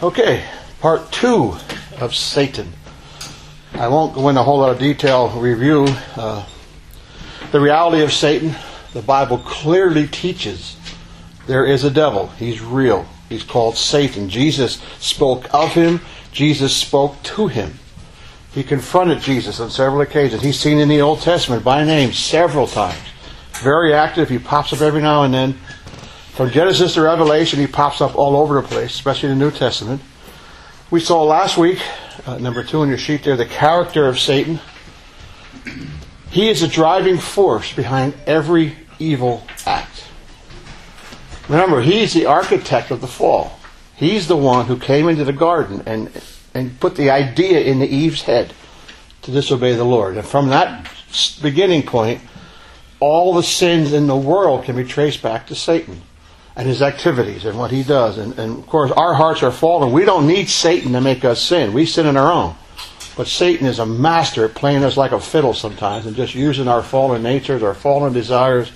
Okay, part 2 of Satan. I won't go into a whole lot of detail review. The reality of Satan, the Bible clearly teaches there is a devil. He's real. He's called Satan. Jesus spoke of him. Jesus spoke to him. He confronted Jesus on several occasions. He's seen in the Old Testament by name several times. Very active. He pops up every now and then. From Genesis to Revelation, he pops up all over the place, especially in the New Testament. We saw last week, number 2 on your sheet there, the character of Satan. He is the driving force behind every evil act. Remember, he's the architect of the fall. He's the one who came into the garden and put the idea into Eve's head to disobey the Lord. And from that beginning point, all the sins in the world can be traced back to Satan and his activities and what he does. And of course, our hearts are fallen. We don't need Satan to make us sin. We sin on our own. But Satan is a master at playing us like a fiddle sometimes and just using our fallen natures, our fallen desires.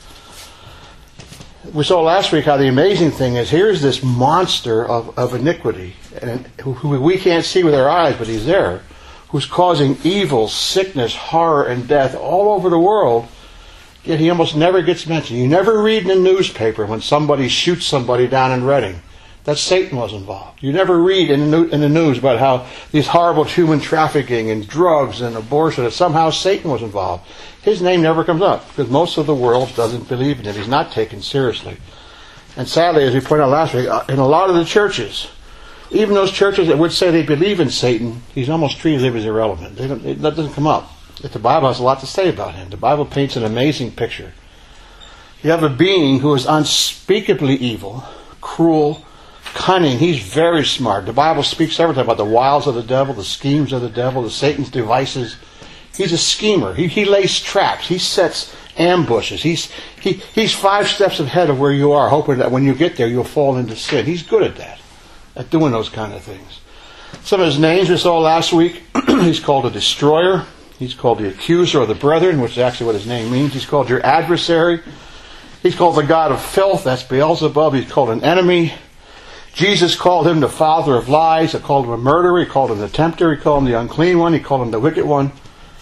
We saw last week how the amazing thing is, here's this monster of iniquity, and who we can't see with our eyes, but he's there, who's causing evil, sickness, horror, and death all over the world, yet he almost never gets mentioned. You never read in the newspaper when somebody shoots somebody down in Reading that Satan was involved. You never read in the news about how these horrible human trafficking and drugs and abortion, that somehow Satan was involved. His name never comes up because most of the world doesn't believe in him. He's not taken seriously. And sadly, as we pointed out last week, in a lot of the churches, even those churches that would say they believe in Satan, he's almost treated as irrelevant. That doesn't come up. Yet the Bible has a lot to say about him. The Bible paints an amazing picture. You have a being who is unspeakably evil, cruel, cunning. He's very smart. The Bible speaks several times about the wiles of the devil, the schemes of the devil, the Satan's devices. He's a schemer. He lays traps. He sets ambushes. He's 5 steps ahead of where you are, hoping that when you get there you'll fall into sin. He's good at that, at doing those kind of things. Some of his names we saw last week. He's called a destroyer. He's called the accuser of the brethren, which is actually what his name means. He's called your adversary. He's called the god of filth. That's Beelzebub. He's called an enemy. Jesus called him the father of lies. He called him a murderer. He called him the tempter. He called him the unclean one. He called him the wicked one.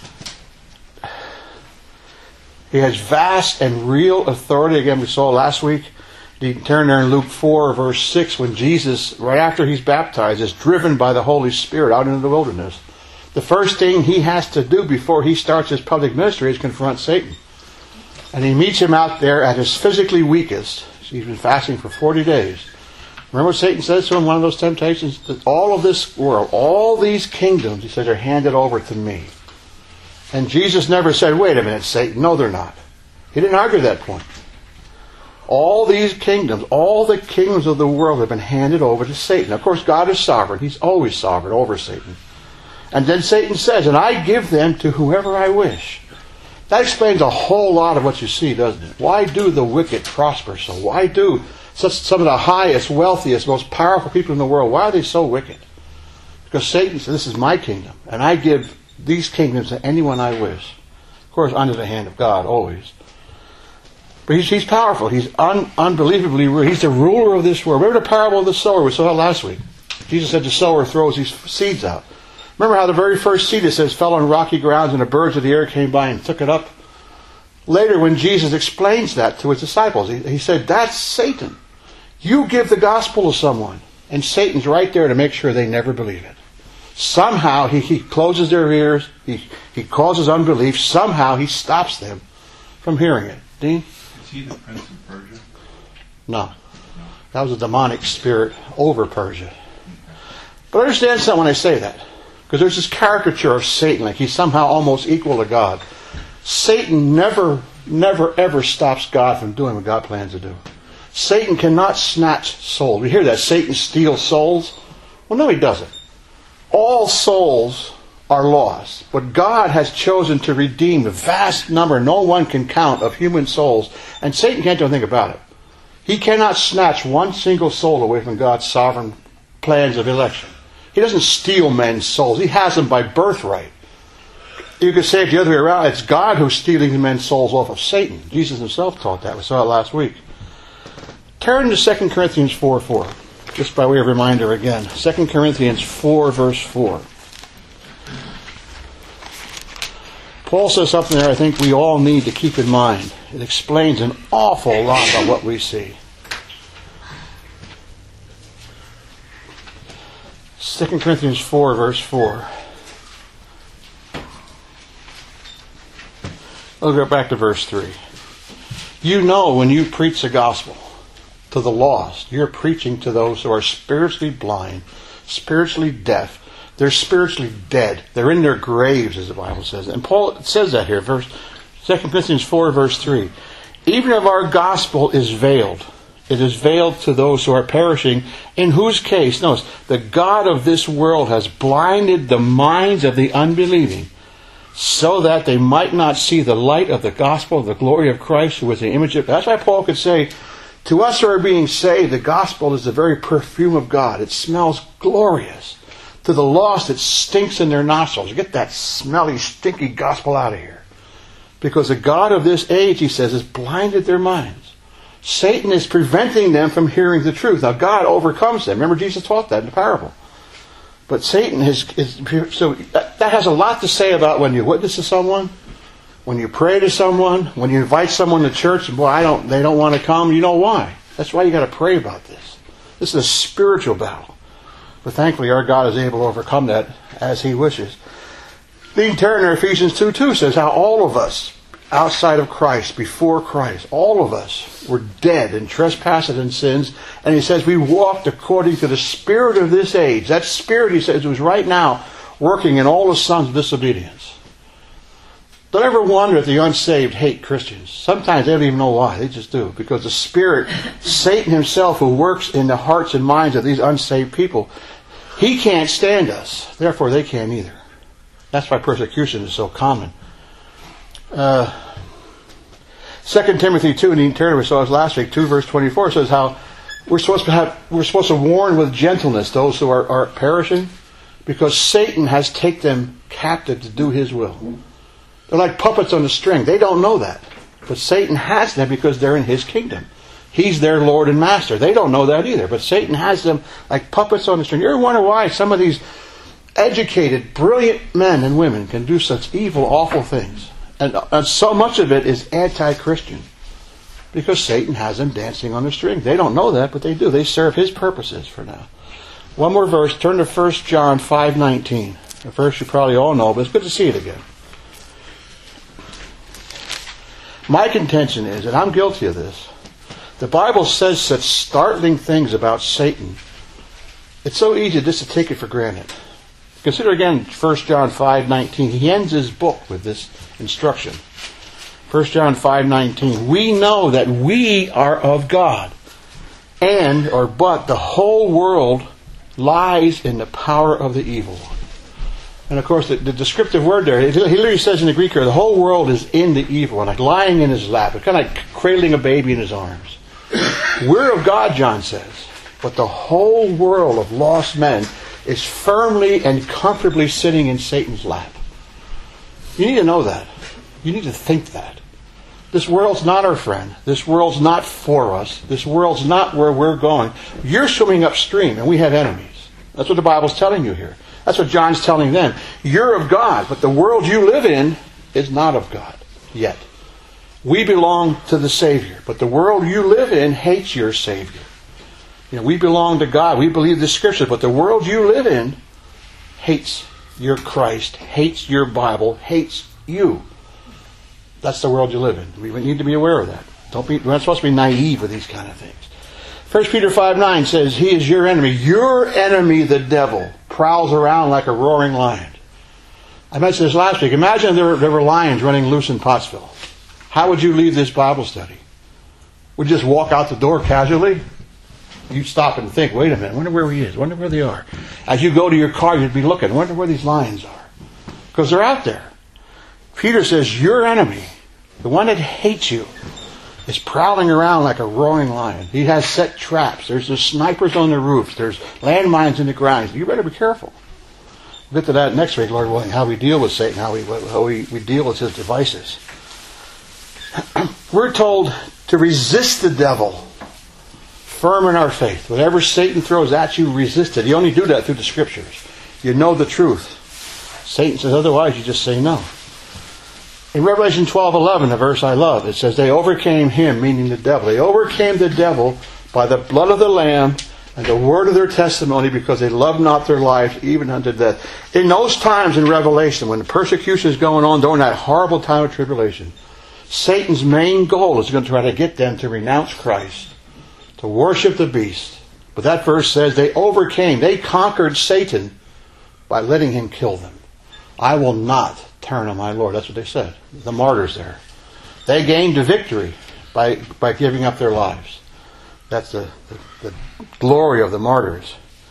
He has vast and real authority. Again, we saw last week. You can turn there in Luke 4, verse 6, when Jesus, right after he's baptized, is driven by the Holy Spirit out into the wilderness. The first thing he has to do before he starts his public ministry is confront Satan. And he meets him out there at his physically weakest. He's been fasting for 40 days. Remember what Satan says to him in one of those temptations? That all of this world, all these kingdoms, he says, are handed over to me. And Jesus never said, wait a minute, Satan. No, they're not. He didn't argue that point. All these kingdoms, all the kingdoms of the world have been handed over to Satan. Of course, God is sovereign. He's always sovereign over Satan. And then Satan says, and I give them to whoever I wish. That explains a whole lot of what you see, doesn't it? Why do the wicked prosper so? Why do some of the highest, wealthiest, most powerful people in the world, why are they so wicked? Because Satan says, this is my kingdom, and I give these kingdoms to anyone I wish. Of course, under the hand of God, always. But he's powerful. He's unbelievably real. He's the ruler of this world. Remember the parable of the sower we saw last week? Jesus said the sower throws these seeds out. Remember how the very first seed, it says, fell on rocky grounds and the birds of the air came by and took it up? Later, when Jesus explains that to his disciples, he said, that's Satan. You give the gospel to someone, and Satan's right there to make sure they never believe it. Somehow he closes their ears, he causes unbelief, somehow he stops them from hearing it. Dean? Is he the Prince of Persia? No. That was a demonic spirit over Persia. But understand something when I say that. Because there's this caricature of Satan, like he's somehow almost equal to God. Satan never, ever stops God from doing what God plans to do. Satan cannot snatch souls. We hear that Satan steals souls. Well, no, he doesn't. All souls are lost. But God has chosen to redeem the vast number, no one can count, of human souls. And Satan can't do anything about it. He cannot snatch one single soul away from God's sovereign plans of election. He doesn't steal men's souls. He has them by birthright. You could say it the other way around. It's God who's stealing men's souls off of Satan. Jesus himself taught that. We saw it last week. Turn to 2 Corinthians 4:4. Just by way of reminder again, 2 Corinthians 4, verse 4. Paul says something there I think we all need to keep in mind. It explains an awful lot about what we see. 2 Corinthians 4, verse 4. I'll go back to verse 3. You know when you preach the gospel to the lost, you're preaching to those who are spiritually blind, spiritually deaf. They're spiritually dead. They're in their graves, as the Bible says. And Paul says that here, 2 Corinthians 4, verse 3. Even if our gospel is veiled, it is veiled to those who are perishing, in whose case, notice, the God of this world has blinded the minds of the unbelieving, so that they might not see the light of the gospel of the glory of Christ, who is the image of... That's why Paul could say, to us who are being saved, the gospel is the very perfume of God. It smells glorious. To the lost, it stinks in their nostrils. Get that smelly, stinky gospel out of here. Because the God of this age, he says, has blinded their minds. Satan is preventing them from hearing the truth. Now, God overcomes them. Remember, Jesus taught that in the parable. But Satan so that has a lot to say about when you witness to someone, when you pray to someone, when you invite someone to church, and boy, they don't want to come. You know why? That's why you got to pray about this. This is a spiritual battle. But thankfully, our God is able to overcome that as He wishes. The turn to Ephesians 2:2 says how all of us, outside of Christ, before Christ, all of us were dead in trespasses and sins. And he says we walked according to the spirit of this age. That spirit, he says, was right now working in all the sons of disobedience. Don't ever wonder if the unsaved hate Christians. Sometimes they don't even know why. They just do. Because the spirit, Satan himself, who works in the hearts and minds of these unsaved people, he can't stand us. Therefore, they can't either. That's why persecution is so common. 2 Timothy 2, and you can turn to it, we saw this last week, 2 verse 24, says how we're supposed to warn with gentleness those who are perishing, because Satan has taken them captive to do his will. They're like puppets on a string. They don't know that. But Satan has them because they're in his kingdom. He's their Lord and Master. They don't know that either. But Satan has them like puppets on a string. You ever wonder why some of these educated, brilliant men and women can do such evil, awful things? And so much of it is anti-Christian. Because Satan has them dancing on a string. They don't know that, but they do. They serve his purposes for now. One more verse. Turn to 1 John 5:19. A verse you probably all know, but it's good to see it again. My contention is, and I'm guilty of this, the Bible says such startling things about Satan. It's so easy just to take it for granted. Consider again 1 John 5:19. He ends his book with this instruction. 1 John 5:19. We know that we are of God, but the whole world lies in the power of the evil one. And of course, the descriptive word there, he literally says in the Greek here, the whole world is in the evil one, like lying in his lap. It's kind of like cradling a baby in his arms. We're of God, John says, but the whole world of lost men is firmly and comfortably sitting in Satan's lap. You need to know that. You need to think that. This world's not our friend. This world's not for us. This world's not where we're going. You're swimming upstream, and we have enemies. That's what the Bible's telling you here. That's what John's telling them. You're of God, but the world you live in is not of God yet. We belong to the Savior, but the world you live in hates your Savior. We belong to God. We believe the Scriptures, but the world you live in hates your Christ, hates your Bible, hates you. That's the world you live in. We need to be aware of that. We're not supposed to be naive with these kind of things. 1 Peter 5:9 says, He is your enemy. Your enemy, the devil, prowls around like a roaring lion. I mentioned this last week. Imagine there were lions running loose in Pottsville. How would you leave this Bible study? Would you just walk out the door casually? You'd stop and think, wait a minute, wonder where he is, wonder where they are. As you go to your car, you'd be looking, wonder where these lions are. Because they're out there. Peter says, your enemy, the one that hates you, is prowling around like a roaring lion. He has set traps. There's the snipers on the roofs. There's landmines in the ground. You better be careful. We'll get to that next week, Lord willing, how we deal with Satan, how we deal with his devices. We're told to resist the devil. firm in our faith. Whatever Satan throws at you, resist it. You only do that through the Scriptures. You know the truth. Satan says otherwise, you just say no. In Revelation 12:11, a verse I love, it says, they overcame him, meaning the devil. They overcame the devil by the blood of the Lamb and the word of their testimony, because they loved not their lives even unto death. In those times in Revelation, when the persecution is going on during that horrible time of tribulation, Satan's main goal is going to try to get them to renounce Christ, to worship the beast. But that verse says they overcame, they conquered Satan by letting him kill them. I will not turn on my Lord. That's what they said. The martyrs there. They gained a victory by giving up their lives. That's the glory of the martyrs.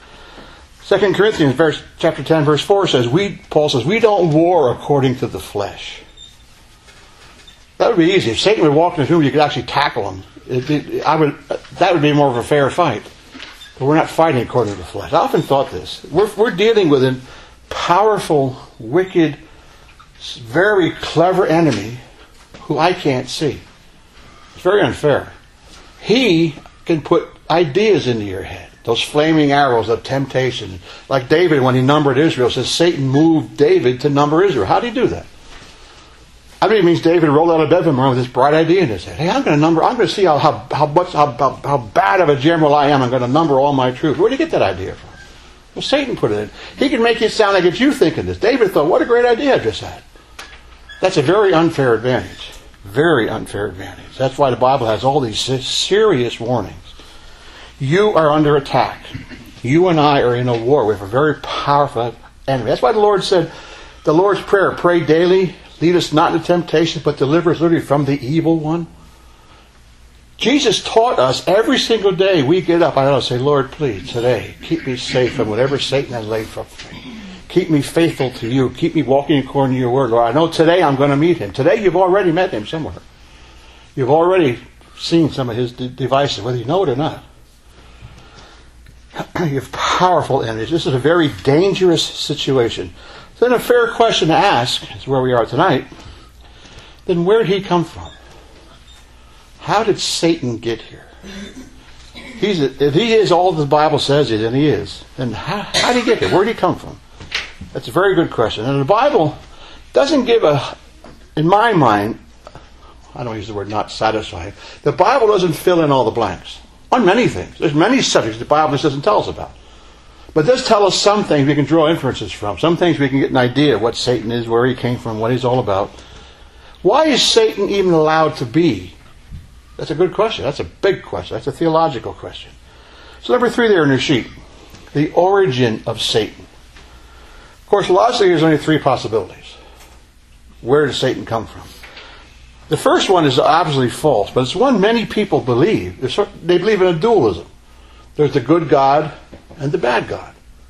2 Corinthians chapter 10 verse 4 says, Paul says, we don't war according to the flesh. That would be easy. If Satan would walk in the room, you could actually tackle him. That would be more of a fair fight. But we're not fighting according to the flesh. I often thought this. We're dealing with a powerful, wicked, very clever enemy who I can't see. It's very unfair. He can put ideas into your head. Those flaming arrows of temptation. Like David, when he numbered Israel, says Satan moved David to number Israel. How did he do that? I mean, it means David rolled out of bed one morning with this bright idea in his head. Hey, I'm going to see how bad of a general I am. I'm going to number all my troops. Where did he get that idea from? Well, Satan put it in. He can make it sound like it's you thinking this. David thought, what a great idea I just had. That's a very unfair advantage. Very unfair advantage. That's why the Bible has all these serious warnings. You are under attack. You and I are in a war with a very powerful enemy. That's why the Lord said, the Lord's Prayer, pray daily, lead us not into temptation, but deliver us literally from the evil one. Jesus taught us every single day we get up, I don't say, Lord, please, today, keep me safe from whatever Satan has laid for me. Keep me faithful to you. Keep me walking according to your word. Lord, I know today I'm going to meet him. Today you've already met him somewhere. You've already seen some of his devices, whether you know it or not. You have powerful enemies. This is a very dangerous situation. Then a fair question to ask is where we are tonight. Then where did he come from? How did Satan get here? If he is all the Bible says he is, and he is, then how did he get here? Where did he come from? That's a very good question. And the Bible doesn't give in my mind, I don't use the word not satisfied, the Bible doesn't fill in all the blanks on many things. There's many subjects the Bible just doesn't tell us about. But it does tell us some things we can draw inferences from. Some things we can get an idea of what Satan is, where he came from, what he's all about. Why is Satan even allowed to be? That's a good question. That's a big question. That's a theological question. So number 3 there in your sheet. The origin of Satan. Of course, logically there's only 3 possibilities. Where does Satan come from? The first one is obviously false, but it's one many people believe. They believe in a dualism. There's the good God and the bad God.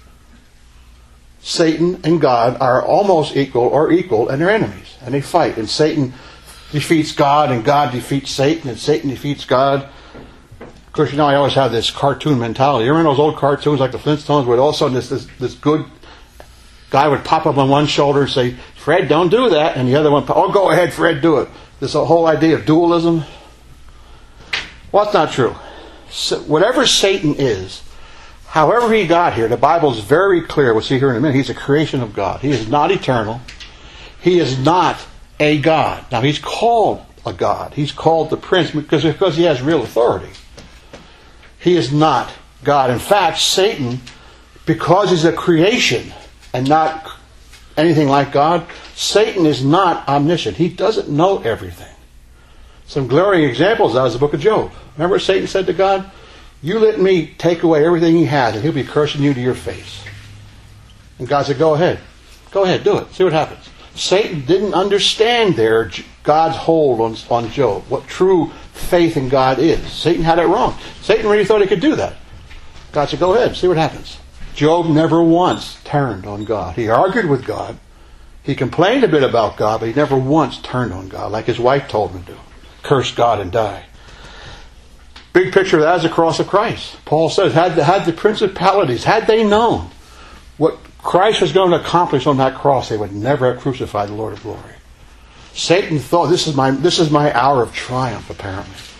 Satan and God are almost equal, and they're enemies. And they fight. And Satan defeats God, and God defeats Satan, and Satan defeats God. Of course, I always have this cartoon mentality. You remember those old cartoons like the Flintstones, where all of a sudden this good guy would pop up on one shoulder and say, Fred, don't do that. And the other one, oh, go ahead, Fred, do it. This whole idea of dualism. Well, that's not true. So, whatever Satan is, however he got here, the Bible is very clear. We'll see here in a minute. He's a creation of God. He is not eternal. He is not a God. Now, he's called a God. He's called the Prince because he has real authority. He is not God. In fact, Satan, because he's a creation and not anything like God, Satan is not omniscient. He doesn't know everything. Some glaring examples of that is the book of Job. Remember Satan said to God, you let me take away everything he has and he'll be cursing you to your face. And God said, go ahead, do it. See what happens. Satan didn't understand God's hold on Job, what true faith in God is. Satan had it wrong. Satan really thought he could do that. God said, go ahead, see what happens. Job never once turned on God. He argued with God. He complained a bit about God, but he never once turned on God, like his wife told him to. Curse God and die. Big picture of that is the cross of Christ. Paul says, had the principalities, had they known what Christ was going to accomplish on that cross, they would never have crucified the Lord of glory. Satan thought, this is my hour of triumph, apparently.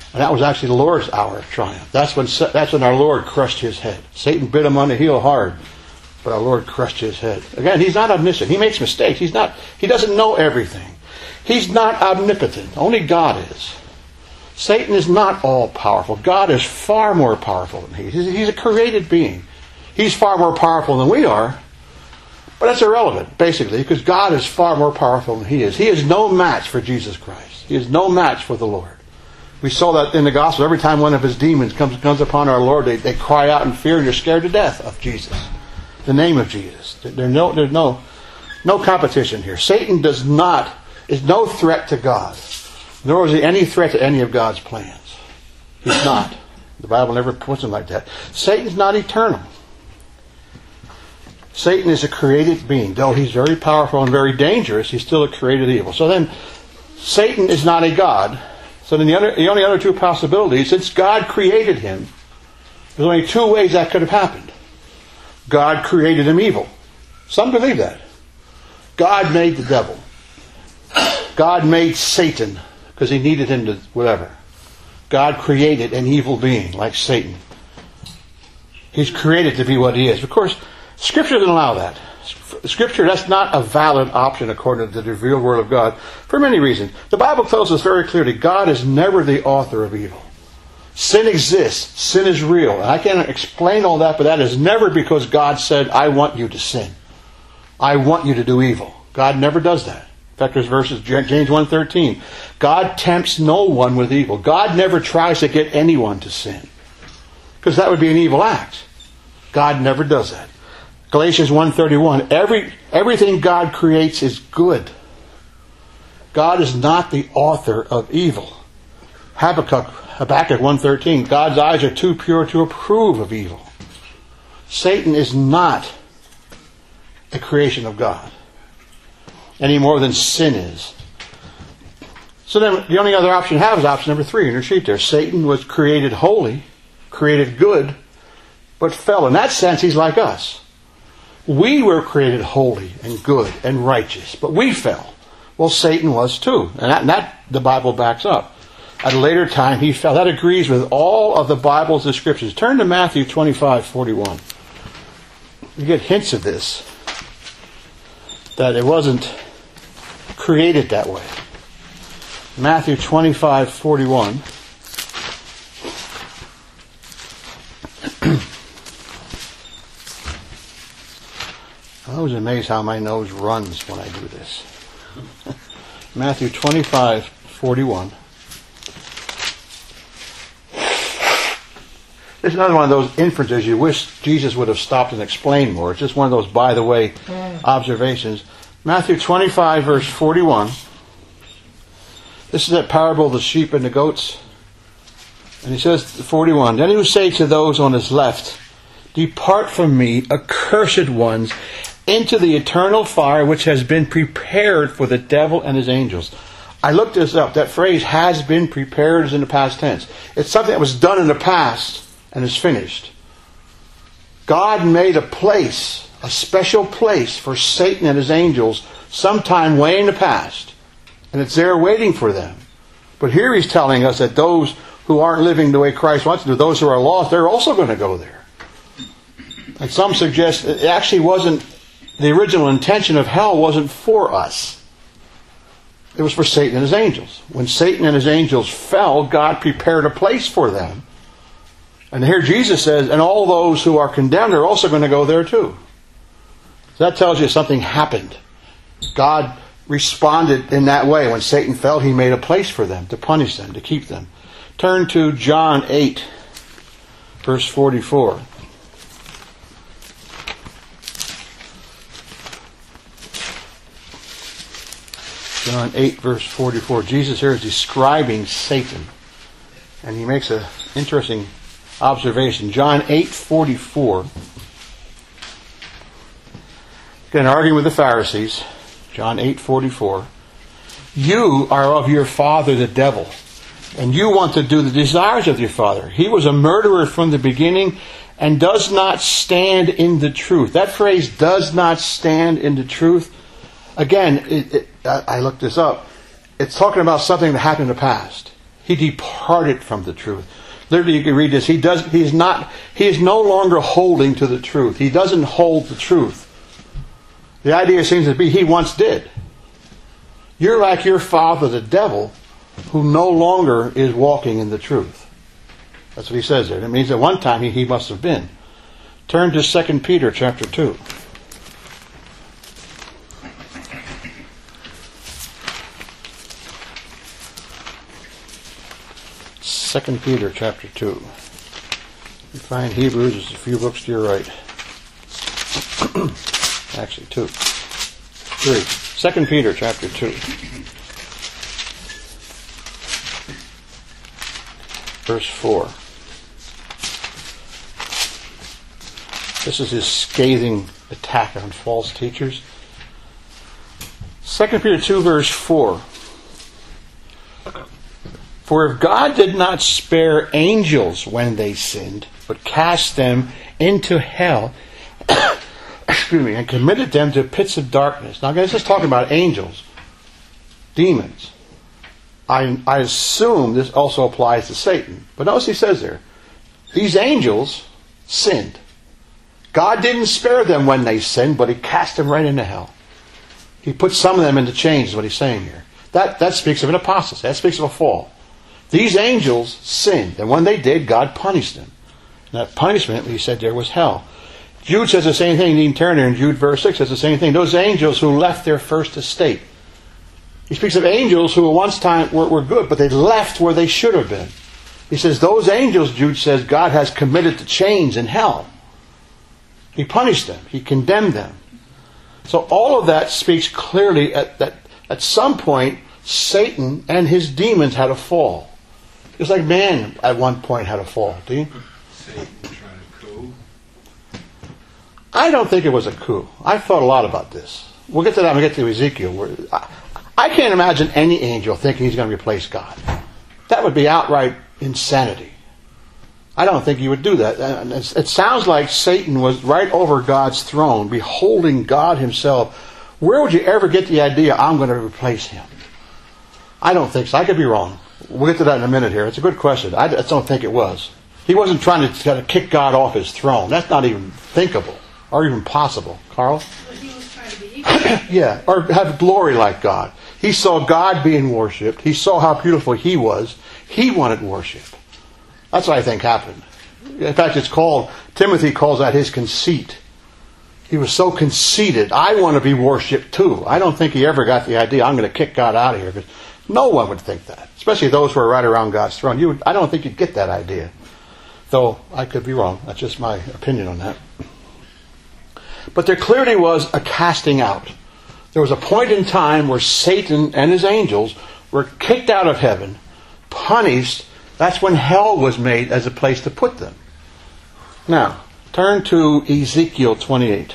And that was actually the Lord's hour of triumph. That's when our Lord crushed his head. Satan bit him on the heel hard, but our Lord crushed his head. Again, he's not omniscient. He makes mistakes. He doesn't know everything. He's not omnipotent. Only God is. Satan is not all-powerful. God is far more powerful than he is. He's a created being. He's far more powerful than we are. But that's irrelevant, basically, because God is far more powerful than he is. He is no match for Jesus Christ. He is no match for the Lord. We saw that in the gospel. Every time one of his demons comes upon our Lord, they cry out in fear and they're scared to death of Jesus. The name of Jesus. There's no competition here. Satan is no threat to God. Nor is he any threat to any of God's plans. He's not. The Bible never puts him like that. Satan's not eternal. Satan is a created being. Though he's very powerful and very dangerous, he's still a created evil. So then, Satan is not a God. So then the only other two possibilities, since God created him, there's only two ways that could have happened. God created him evil. Some believe that. God made the devil. God made Satan because he needed him to whatever. God created an evil being like Satan. He's created to be what he is. Of course, Scripture doesn't allow that. Scripture, that's not a valid option according to the revealed Word of God for many reasons. The Bible tells us very clearly God is never the author of evil. Sin exists. Sin is real. And I can't explain all that, but that is never because God said, I want you to sin. I want you to do evil. God never does that. In fact, there's verses, James 1:13. God tempts no one with evil. God never tries to get anyone to sin. Because that would be an evil act. God never does that. Galatians 1:31, everything God creates is good. God is not the author of evil. Habakkuk 1:13, God's eyes are too pure to approve of evil. Satan is not a creation of God, any more than sin is. So then the only other option you have is option number 3 in your sheet there. Satan was created holy, created good, but fell. In that sense, he's like us. We were created holy and good and righteous, but we fell. Well, Satan was too. And that the Bible backs up. At a later time, he fell. That agrees with all of the Bible's descriptions. Turn to Matthew 25:41. You get hints of this, that it wasn't created that way. Matthew 25:41. I was amazed how my nose runs when I do this. Matthew 25:41. This is another one of those inferences you wish Jesus would have stopped and explained more. It's just one of those by-the-way observations. Matthew 25, verse 41. This is that parable of the sheep and the goats. And he says, 41, Then he will say to those on his left, Depart from me, accursed ones, into the eternal fire which has been prepared for the devil and his angels. I looked this up. That phrase, has been prepared, is in the past tense. It's something that was done in the past and is finished. God made a place, a special place for Satan and his angels sometime way in the past. And it's there waiting for them. But here he's telling us that those who aren't living the way Christ wants to do, those who are lost, they're also going to go there. And some suggest it actually wasn't, the original intention of hell wasn't for us. It was for Satan and his angels. When Satan and his angels fell, God prepared a place for them. And here Jesus says, and all those who are condemned are also going to go there too. So that tells you something happened. God responded in that way. When Satan fell, he made a place for them, to punish them, to keep them. Turn to John 8, verse 44. John 8, verse 44. Jesus here is describing Satan. And he makes an interesting observation. John 8:44. Again, arguing with the Pharisees. John 8:44. You are of your father the devil, and you want to do the desires of your father. He was a murderer from the beginning and does not stand in the truth. That phrase, does not stand in the truth, again, I looked this up. It's talking about something that happened in the past. He departed from the truth. Literally, you can read this. He is no longer holding to the truth. He doesn't hold the truth. The idea seems to be he once did. You're like your father, the devil, who no longer is walking in the truth. That's what he says there. It means at one time he must have been. Turn to 2 Peter chapter 2. 2 Peter chapter 2. You find Hebrews, there's a few books to your right. Actually, 2. 3. 2 Peter chapter 2. Verse 4. This is his scathing attack on false teachers. 2 Peter 2 verse 4. For if God did not spare angels when they sinned, but cast them into hell, and committed them to pits of darkness. Now, this is talking about angels, demons. I assume this also applies to Satan. But notice he says there, these angels sinned. God didn't spare them when they sinned, but he cast them right into hell. He put some of them into chains, is what he's saying here. That speaks of an apostasy. That speaks of a fall. These angels sinned, and when they did, God punished them. And that punishment, he said there, was hell. Jude says the same thing. You can turn there in Jude verse 6 says the same thing. Those angels who left their first estate. He speaks of angels who at one time were good, but they left where they should have been. He says those angels, Jude says, God has committed to chains in hell. He punished them. He condemned them. So all of that speaks clearly that at some point, Satan and his demons had a fall. It's like man at one point had a fall. Do you? Satan tried a coup. I don't think it was a coup. I've thought a lot about this. We'll get to that when we get to Ezekiel. I can't imagine any angel thinking he's going to replace God. That would be outright insanity. I don't think he would do that. And it sounds like Satan was right over God's throne, beholding God himself. Where would you ever get the idea, I'm going to replace him? I don't think so. I could be wrong. We'll get to that in a minute here. It's a good question. I just don't think it was. He wasn't trying to kick God off his throne. That's not even thinkable or even possible. Carl? But he was trying to be equal. Yeah, or have glory like God. He saw God being worshipped. He saw how beautiful he was. He wanted worship. That's what I think happened. In fact, Timothy calls that his conceit. He was so conceited. I want to be worshipped too. I don't think he ever got the idea, I'm going to kick God out of here. Because no one would think that. Especially those who are right around God's throne. I don't think you'd get that idea. Though I could be wrong. That's just my opinion on that. But there clearly was a casting out. There was a point in time where Satan and his angels were kicked out of heaven, punished. That's when hell was made as a place to put them. Now, turn to Ezekiel 28.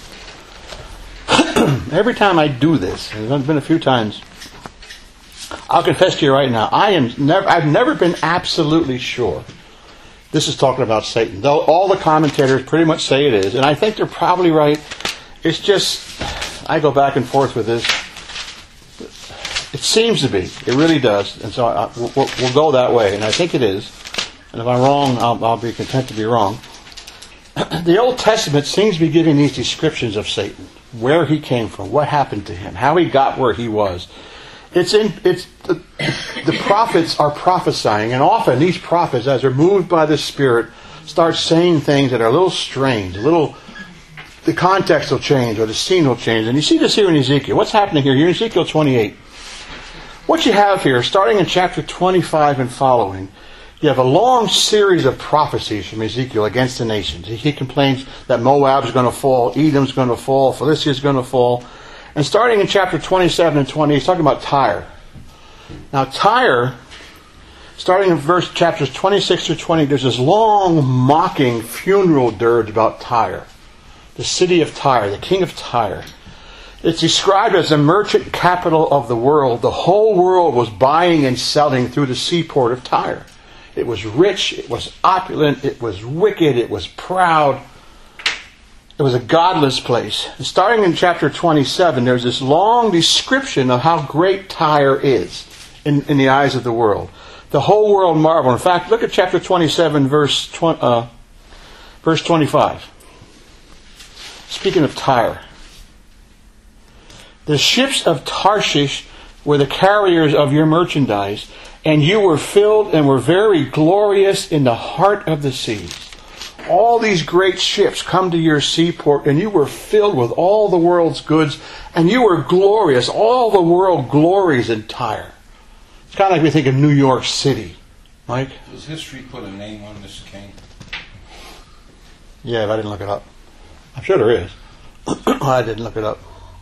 Every time I do this, and there's been a few times, I'll confess to you right now, I've never been absolutely sure this is talking about Satan. Though all the commentators pretty much say it is, and I think they're probably right. It's just, I go back and forth with this. It seems to be. It really does. And so we'll go that way, and I think it is. And if I'm wrong, I'll be content to be wrong. The Old Testament seems to be giving these descriptions of Satan. Where he came from, what happened to him, how he got where he was. The prophets are prophesying, and often these prophets, as they're moved by the Spirit, start saying things that are a little strange, the context will change, or the scene will change. And you see this here in Ezekiel. What's happening here? You're in Ezekiel 28. What you have here, starting in chapter 25 and following, you have a long series of prophecies from Ezekiel against the nations. He complains that Moab's going to fall, Edom's going to fall, Philistia's going to fall. And starting in chapter 27 and 20, he's talking about Tyre. Now Tyre, starting in chapters 26 through 20, there's this long mocking funeral dirge about Tyre. The city of Tyre, the king of Tyre. It's described as the merchant capital of the world. The whole world was buying and selling through the seaport of Tyre. It was rich, it was opulent, it was wicked, it was proud. It was a godless place. And starting in chapter 27, there's this long description of how great Tyre is in the eyes of the world. The whole world marveled. In fact, look at chapter 27, verse 25. Speaking of Tyre. The ships of Tarshish were the carriers of your merchandise, and you were filled and were very glorious in the heart of the seas. All these great ships come to your seaport, and you were filled with all the world's goods, and you were glorious. All the world glories in Tyre. It's kind of like we think of New York City. Mike? Does history put a name on this king? Yeah, but I didn't look it up. I'm sure there is. I didn't look it up.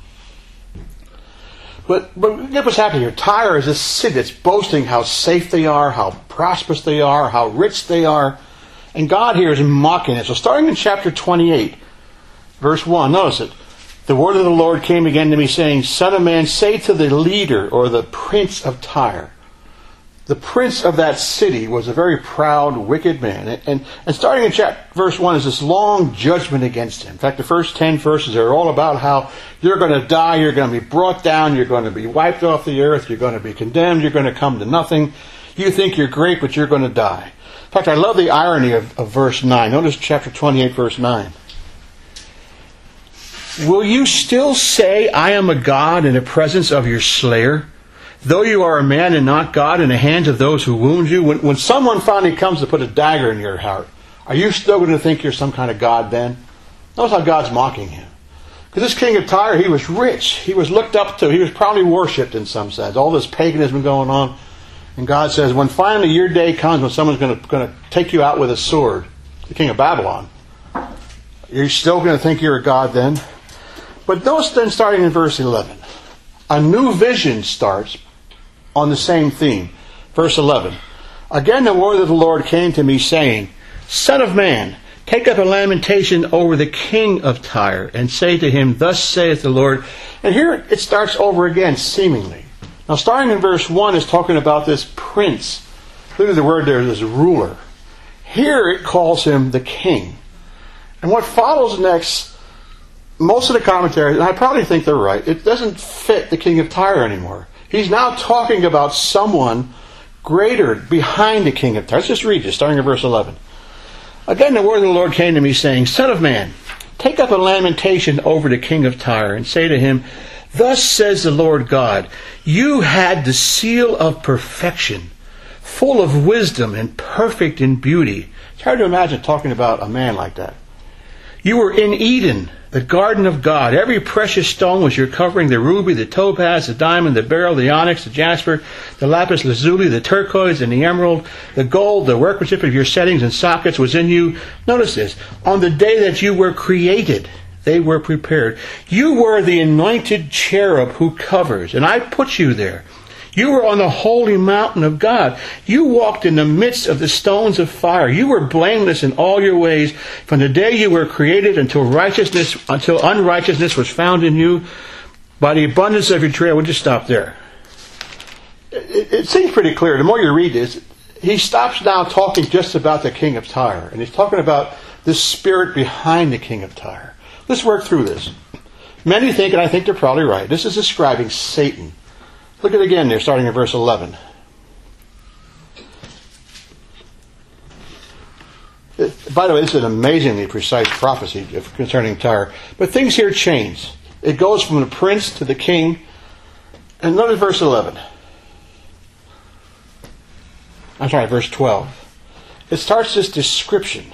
But get what's happening here. Tyre is this city that's boasting how safe they are, how prosperous they are, how rich they are. And God here is mocking it. So starting in chapter 28, verse 1, notice it. The word of the Lord came again to me, saying, Son of man, say to the leader, or the prince of Tyre. The prince of that city was a very proud, wicked man. And starting in verse 1 is this long judgment against him. In fact, the first 10 verses are all about how you're going to die, you're going to be brought down, you're going to be wiped off the earth, you're going to be condemned, you're going to come to nothing. You think you're great, but you're going to die. In fact, I love the irony of verse 9. Notice chapter 28, verse 9. Will you still say, I am a God in the presence of your slayer? Though you are a man and not God in the hands of those who wound you, when someone finally comes to put a dagger in your heart, are you still going to think you're some kind of God then? Notice how God's mocking him. Because this king of Tyre, he was rich. He was looked up to. He was probably worshipped in some sense. All this paganism going on. And God says, when finally your day comes when someone's going to take you out with a sword, the king of Babylon, you're still going to think you're a God then? But notice then starting in verse 11, a new vision starts on the same theme. Verse 11. Again the word of the Lord came to me, saying, Son of man, take up a lamentation over the king of Tyre, and say to him, Thus saith the Lord. And here it starts over again, seemingly. Now starting in verse 1 is talking about this prince. Look at the word there, this ruler. Here it calls him the king. And what follows next, most of the commentaries, and I probably think they're right, it doesn't fit the king of Tyre anymore. He's now talking about someone greater behind the king of Tyre. Let's just read this, starting in verse 11. Again the word of the Lord came to me, saying, Son of man, take up a lamentation over the king of Tyre, and say to him, Thus says the Lord God, you had the seal of perfection, full of wisdom and perfect in beauty. It's hard to imagine talking about a man like that. You were in Eden, the garden of God. Every precious stone was your covering, the ruby, the topaz, the diamond, the beryl, the onyx, the jasper, the lapis lazuli, the turquoise, and the emerald. The gold, the workmanship of your settings and sockets was in you. Notice this. On the day that you were created, they were prepared. You were the anointed cherub who covers, and I put you there. You were on the holy mountain of God. You walked in the midst of the stones of fire. You were blameless in all your ways from the day you were created until unrighteousness was found in you. By the abundance of your trade, we'll just stop there. It seems pretty clear. The more you read this, he stops now talking just about the king of Tyre, and he's talking about the spirit behind the king of Tyre. Let's work through this. Many think, and I think they're probably right, this is describing Satan. Look at it again there, starting in verse 11. By the way, this is an amazingly precise prophecy concerning Tyre. But things here change. It goes from the prince to the king. And notice verse 11. I'm sorry, verse 12. It starts this description.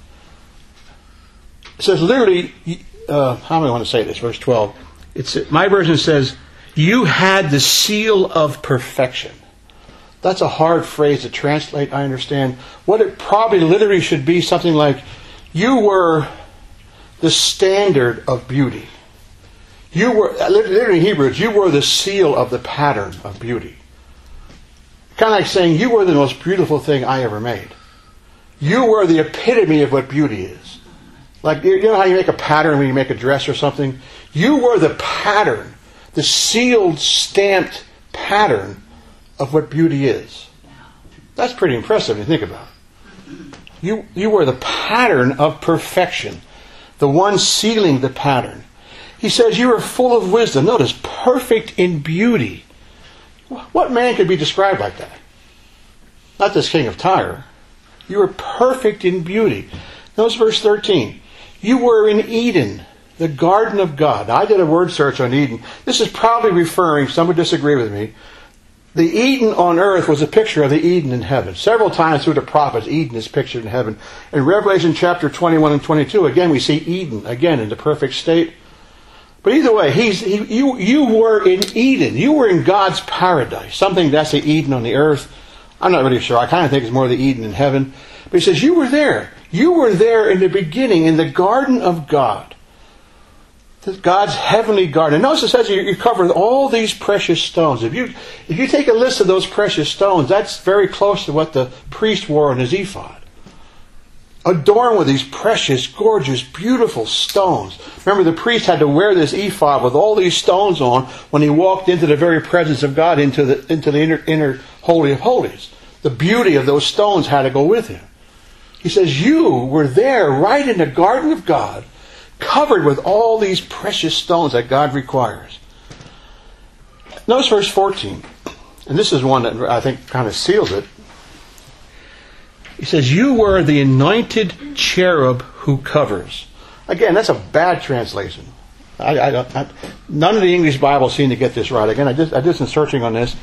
It says literally, how do I want to say this? Verse 12. My version says, you had the seal of perfection. That's a hard phrase to translate, I understand. What it probably literally should be something like, you were the standard of beauty. You were, literally in Hebrew, you were the seal of the pattern of beauty. Kind of like saying, you were the most beautiful thing I ever made. You were the epitome of what beauty is. Like, you know how you make a pattern when you make a dress or something? You were the pattern. The sealed, stamped pattern of what beauty is. That's pretty impressive when you think about it. You were the pattern of perfection. The one sealing the pattern. He says you are full of wisdom. Notice, perfect in beauty. What man could be described like that? not this king of Tyre. You were perfect in beauty. Notice verse 13. You were in Eden, the garden of God. Now, I did a word search on Eden. This is probably referring, some would disagree with me, the Eden on earth was a picture of the Eden in heaven. Several times through the prophets, Eden is pictured in heaven. In Revelation chapter 21 and 22, again we see Eden, again in the perfect state. But either way, you were in Eden. You were in God's paradise. Something that's the Eden on the earth. I'm not really sure. I kind of think it's more the Eden in heaven. But he says, you were there. You were there in the beginning, in the garden of God. God's heavenly garden. Notice it says you're covered with all these precious stones. If you take a list of those precious stones, that's very close to what the priest wore on his ephod. Adorned with these precious, gorgeous, beautiful stones. Remember, the priest had to wear this ephod with all these stones on when he walked into the very presence of God, into the inner Holy of Holies. The beauty of those stones had to go with him. He says, you were there right in the garden of God, covered with all these precious stones that God requires. Notice verse 14. And this is one that I think kind of seals it. He says, you were the anointed cherub who covers. Again, that's a bad translation. None of the English Bibles seem to get this right. Again, I did some searching on this.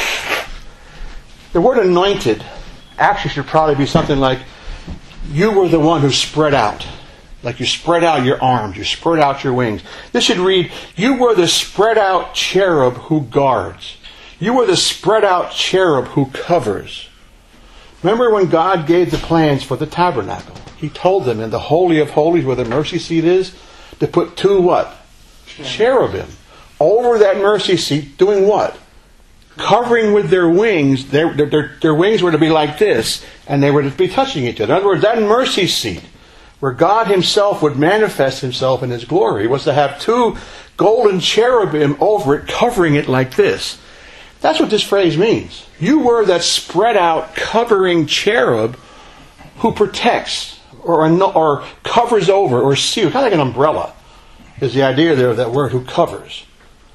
The word anointed actually should probably be something like, you were the one who spread out. Like you spread out your arms, you spread out your wings. This should read, you were the spread out cherub who guards. You were the spread out cherub who covers. Remember when God gave the plans for the tabernacle? He told them in the Holy of Holies, where the mercy seat is, to put two what? Cherubim. Over that mercy seat, doing what? Covering with their wings. Their wings were to be like this, and they were to be touching each other. In other words, that mercy seat, where God himself would manifest himself in his glory, was to have two golden cherubim over it, covering it like this. That's what this phrase means. You were that spread out, covering cherub who protects or covers over or seals. Kind of like an umbrella is the idea there of that word, who covers.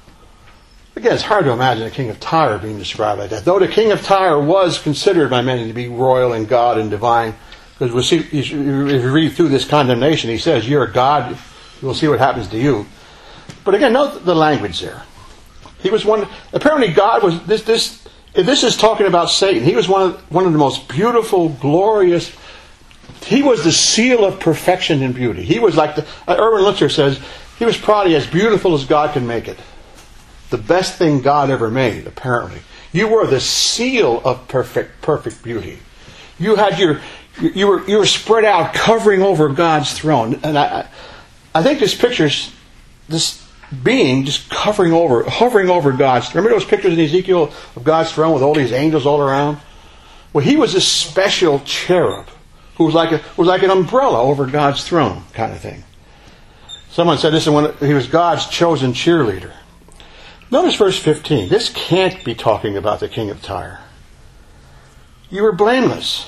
Again, it's hard to imagine the king of Tyre being described like that. Though the king of Tyre was considered by many to be royal and God and divine. Because we'll see, if you read through this condemnation, he says, you're a God, we'll see what happens to you. But again, note the language there. He was one, apparently God was, this is talking about Satan. He was one of the most beautiful, glorious, he was the seal of perfection and beauty. He was like, Erwin Lutzer says, he was probably as beautiful as God can make it. The best thing God ever made, apparently. You were the seal of perfect beauty. You had you were spread out, covering over God's throne. And I think this picture's this being just hovering over God's throne. Remember those pictures in Ezekiel of God's throne with all these angels all around? Well, he was this special cherub who was like an umbrella over God's throne, kind of thing. Someone said this is when he was God's chosen cheerleader. Notice verse 15. This can't be talking about the king of Tyre. You were blameless.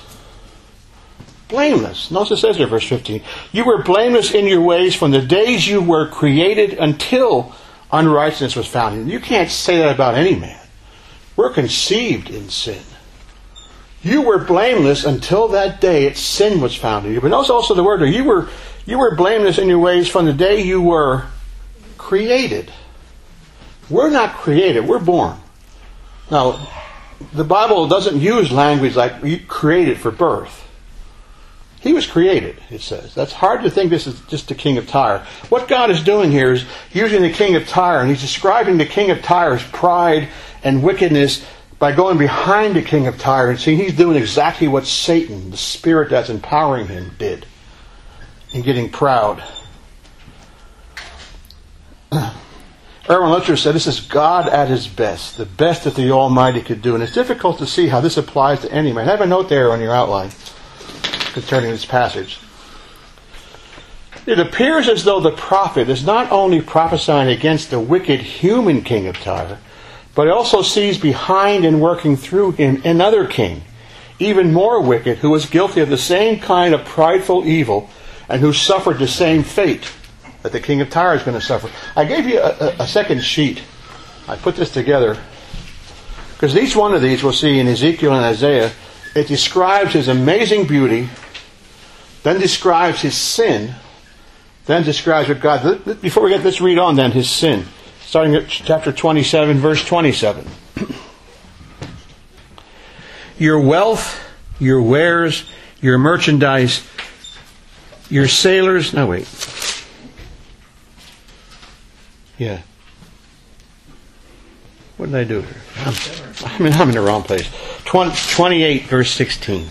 Blameless. Notice it says there, verse 15. You were blameless in your ways from the days you were created until unrighteousness was found in you. You can't say that about any man. We're conceived in sin. You were blameless until that day sin was found in you. But notice also the word there. You were blameless in your ways from the day you were created. We're not created. We're born. Now, the Bible doesn't use language like created for birth. He was created, it says. That's hard to think this is just the king of Tyre. What God is doing here is using the king of Tyre, and he's describing the king of Tyre's pride and wickedness by going behind the king of Tyre and seeing he's doing exactly what Satan, the spirit that's empowering him, did in getting proud. Erwin Lutzer said this is God at his best, the best that the Almighty could do. And it's difficult to see how this applies to any man. Have a note there on your outline concerning this passage. It appears as though the prophet is not only prophesying against the wicked human king of Tyre, but he also sees behind and working through him another king, even more wicked, who was guilty of the same kind of prideful evil and who suffered the same fate that the king of Tyre is going to suffer. I gave you a second sheet. I put this together because each one of these we'll see in Ezekiel and Isaiah it describes his amazing beauty, then describes his sin, then describes what God... Before we get, let's read on then his sin. Starting at chapter 27, verse 27. Your wealth, your wares, your merchandise, your sailors... No, wait. Yeah. What did I do here? I'm in the wrong place. 28, verse 16.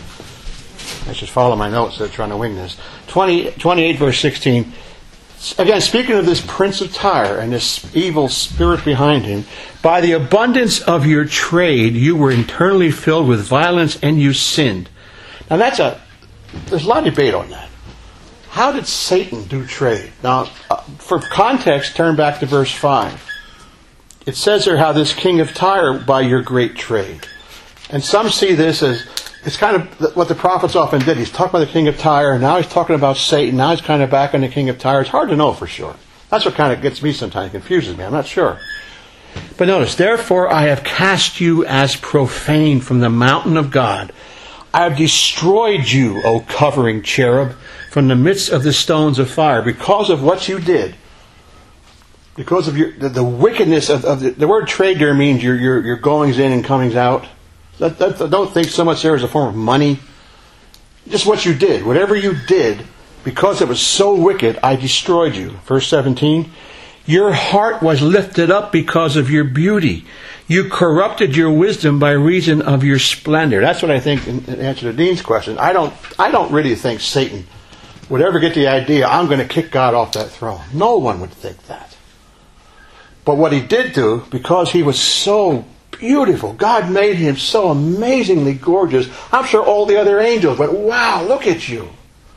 I should follow my notes. They're trying to wing this. 28, verse 16. Again, speaking of this prince of Tyre and this evil spirit behind him, by the abundance of your trade, you were internally filled with violence and you sinned. Now there's a lot of debate on that. How did Satan do trade? Now, for context, turn back to verse 5. It says there how this king of Tyre by your great trade. And some see this as, it's kind of what the prophets often did. He's talking about the king of Tyre, and now he's talking about Satan. Now he's kind of back on the king of Tyre. It's hard to know for sure. That's what kind of gets me sometimes, confuses me. I'm not sure. But notice, therefore I have cast you as profane from the mountain of God. I have destroyed you, O covering cherub, from the midst of the stones of fire, because of what you did. Because of the wickedness of the word trade there means your goings in and comings out. Don't think so much there as a form of money. Just what you did. Whatever you did, because it was so wicked, I destroyed you. Verse 17. Your heart was lifted up because of your beauty. You corrupted your wisdom by reason of your splendor. That's what I think in answer to Dean's question. I don't really think Satan would ever get the idea, I'm going to kick God off that throne. No one would think that. But what he did do, because he was so beautiful, God made him so amazingly gorgeous, I'm sure all the other angels went, wow, look at you.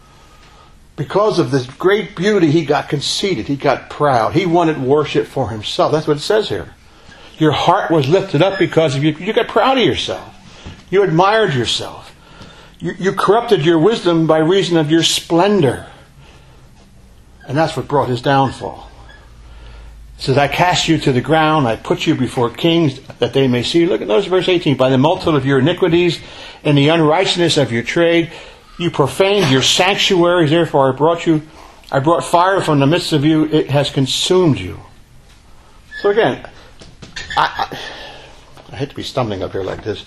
Because of this great beauty, he got conceited, he got proud, he wanted worship for himself. That's what it says here. Your heart was lifted up because of you got proud of yourself. You admired yourself. You corrupted your wisdom by reason of your splendor. And that's what brought his downfall. It says, I cast you to the ground, I put you before kings that they may see. Look at notice verse 18. By the multitude of your iniquities and the unrighteousness of your trade, you profaned your sanctuaries, therefore I brought fire from the midst of you, it has consumed you. So again, I hate to be stumbling up here like this.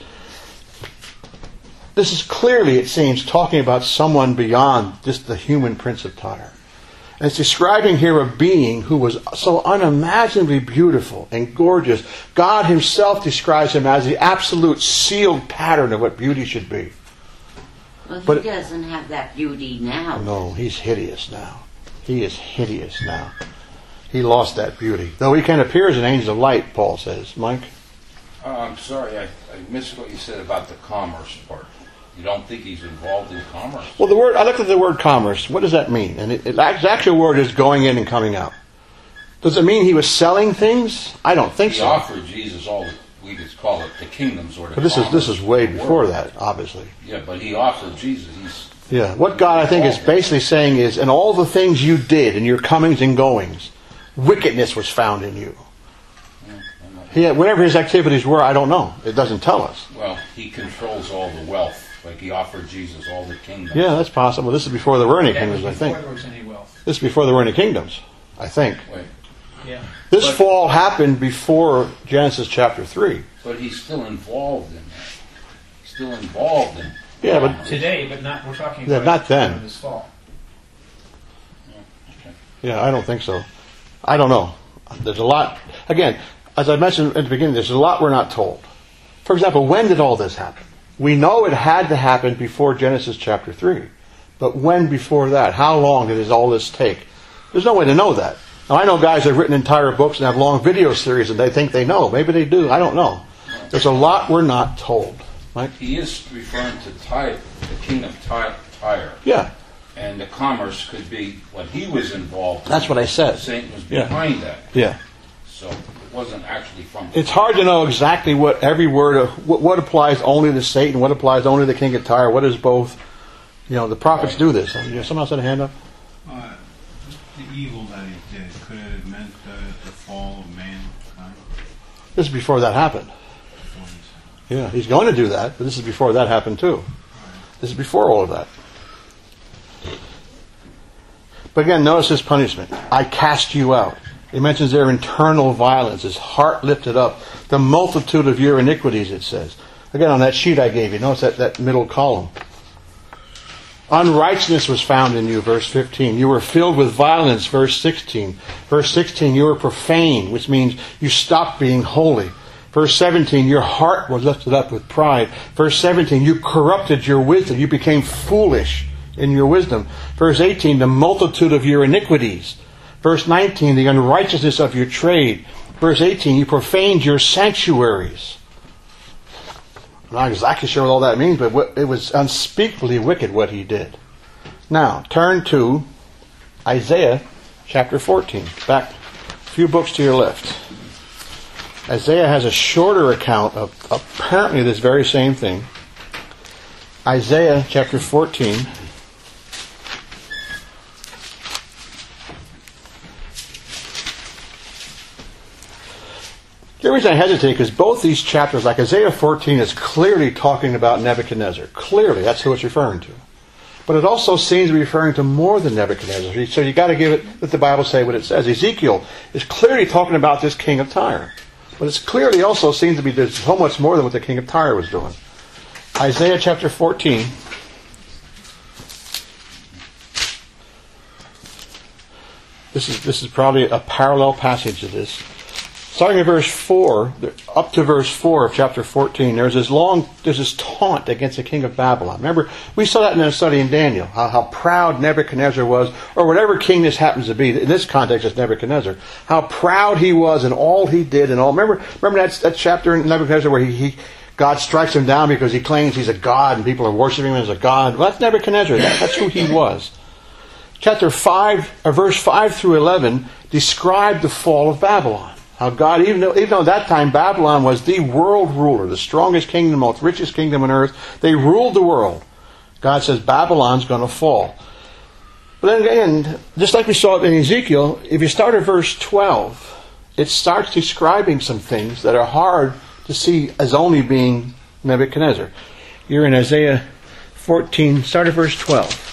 This is clearly, it seems, talking about someone beyond just the human prince of Tyre. And it's describing here a being who was so unimaginably beautiful and gorgeous. God himself describes him as the absolute sealed pattern of what beauty should be. Well, he doesn't have that beauty now. No, he's hideous now. He is hideous now. He lost that beauty. Though he can appear as an angel of light, Paul says. Mike? I'm sorry, I missed what you said about the commerce part. You don't think he's involved in commerce? Well, I looked at the word commerce. What does that mean? And the actual word is going in and coming out. Does it mean he was selling things? I don't think so. He offered Jesus all, we could call it the kingdoms or the But this is way before that, obviously. Yeah, but he offered Jesus. Yeah, what God I think is basically saying is, in all the things you did, in your comings and goings, wickedness was found in you. Whatever his activities were, I don't know. It doesn't tell us. Well, he controls all the wealth. Like he offered Jesus all the kingdoms. Yeah, that's possible. This is before there were any kingdoms, I think. Before there was any wealth. This is before there were any kingdoms, I think. Wait. Yeah. This fall happened before Genesis chapter 3. But he's still involved in that. He's still involved in. Yeah, but Today, but not. We're talking Yeah, about not then. this fall. Okay. yeah, I don't think so. I don't know. There's a lot. Again, as I mentioned at the beginning, there's a lot we're not told. For example, when did all this happen? We know it had to happen before Genesis chapter 3. But when before that? How long did all this take? There's no way to know that. Now, I know guys that have written entire books and have long video series and they think they know. Maybe they do. I don't know. There's a lot we're not told. Mike? He is referring to Tyre, the king of Tyre. Yeah. And the commerce could be what he was involved in. That's what I said. Satan was Yeah. behind that. Yeah. So it wasn't actually from... It's hard to know exactly what every word of what applies only to Satan, what applies only to the king of Tyre, what is both. You know, the prophets do this. Someone else had a hand up? The evil that he did, could it have meant the fall of mankind? This is before that happened. Yeah, he's going to do that, but this is before that happened too. This is before all of that. But again, notice his punishment. I cast you out. He mentions their internal violence, his heart lifted up, the multitude of your iniquities, it says. Again, on that sheet I gave you, notice that middle column. Unrighteousness was found in you, verse 15. You were filled with violence, verse 16. Verse 16, you were profane, which means you stopped being holy. Verse 17, your heart was lifted up with pride. Verse 17, you corrupted your wisdom. You became foolish in your wisdom. Verse 18, the multitude of your iniquities. Verse 19, the unrighteousness of your trade. Verse 18, you profaned your sanctuaries. I'm not exactly sure what all that means, but it was unspeakably wicked what he did. Now, turn to Isaiah chapter 14. Back a few books to your left. Isaiah has a shorter account of apparently this very same thing. Isaiah chapter 14. The reason I hesitate because both these chapters, like Isaiah 14, is clearly talking about Nebuchadnezzar. Clearly, that's who it's referring to. But it also seems to be referring to more than Nebuchadnezzar. So you got to give it, let the Bible say what it says. Ezekiel is clearly talking about this king of Tyre. But it's clearly also seems to be there's so much more than what the king of Tyre was doing. Isaiah chapter 14. This is probably a parallel passage to this. Starting in verse 4, up to verse 4 of chapter 14, there's this taunt against the king of Babylon. Remember, we saw that in a study in Daniel, how proud Nebuchadnezzar was, or whatever king this happens to be. In this context, it's Nebuchadnezzar. How proud he was and all he did and all. Remember that chapter in Nebuchadnezzar where God strikes him down because he claims he's a god and people are worshiping him as a god. Well, that's Nebuchadnezzar. That's who he was. Chapter 5, verse 5 through 11, describe the fall of Babylon. How God, even though at that time Babylon was the world ruler, the strongest kingdom, the most richest kingdom on earth, they ruled the world. God says Babylon's going to fall. But then again, just like we saw in Ezekiel, if you start at verse 12, it starts describing some things that are hard to see as only being Nebuchadnezzar. You're in Isaiah 14, start at verse 12.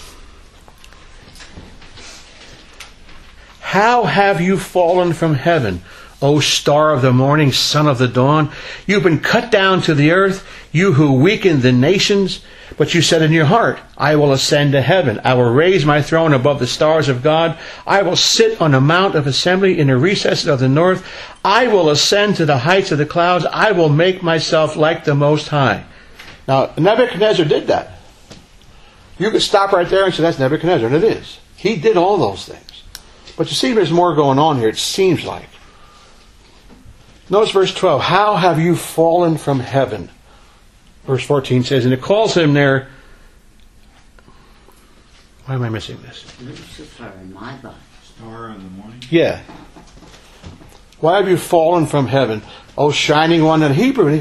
How have you fallen from heaven, O star of the morning, son of the dawn? You've been cut down to the earth, you who weakened the nations. But you said in your heart, I will ascend to heaven. I will raise my throne above the stars of God. I will sit on a mount of assembly in the recesses of the north. I will ascend to the heights of the clouds. I will make myself like the Most High. Now, Nebuchadnezzar did that. You could stop right there and say, that's Nebuchadnezzar, and it is. He did all those things. But you see, there's more going on here, it seems like. Notice verse 12. How have you fallen from heaven? Verse 14 says, and it calls him there. Why am I missing this? Lucifer in my Bible. Star of the morning? Yeah. Why have you fallen from heaven, O shining one? In Hebrew,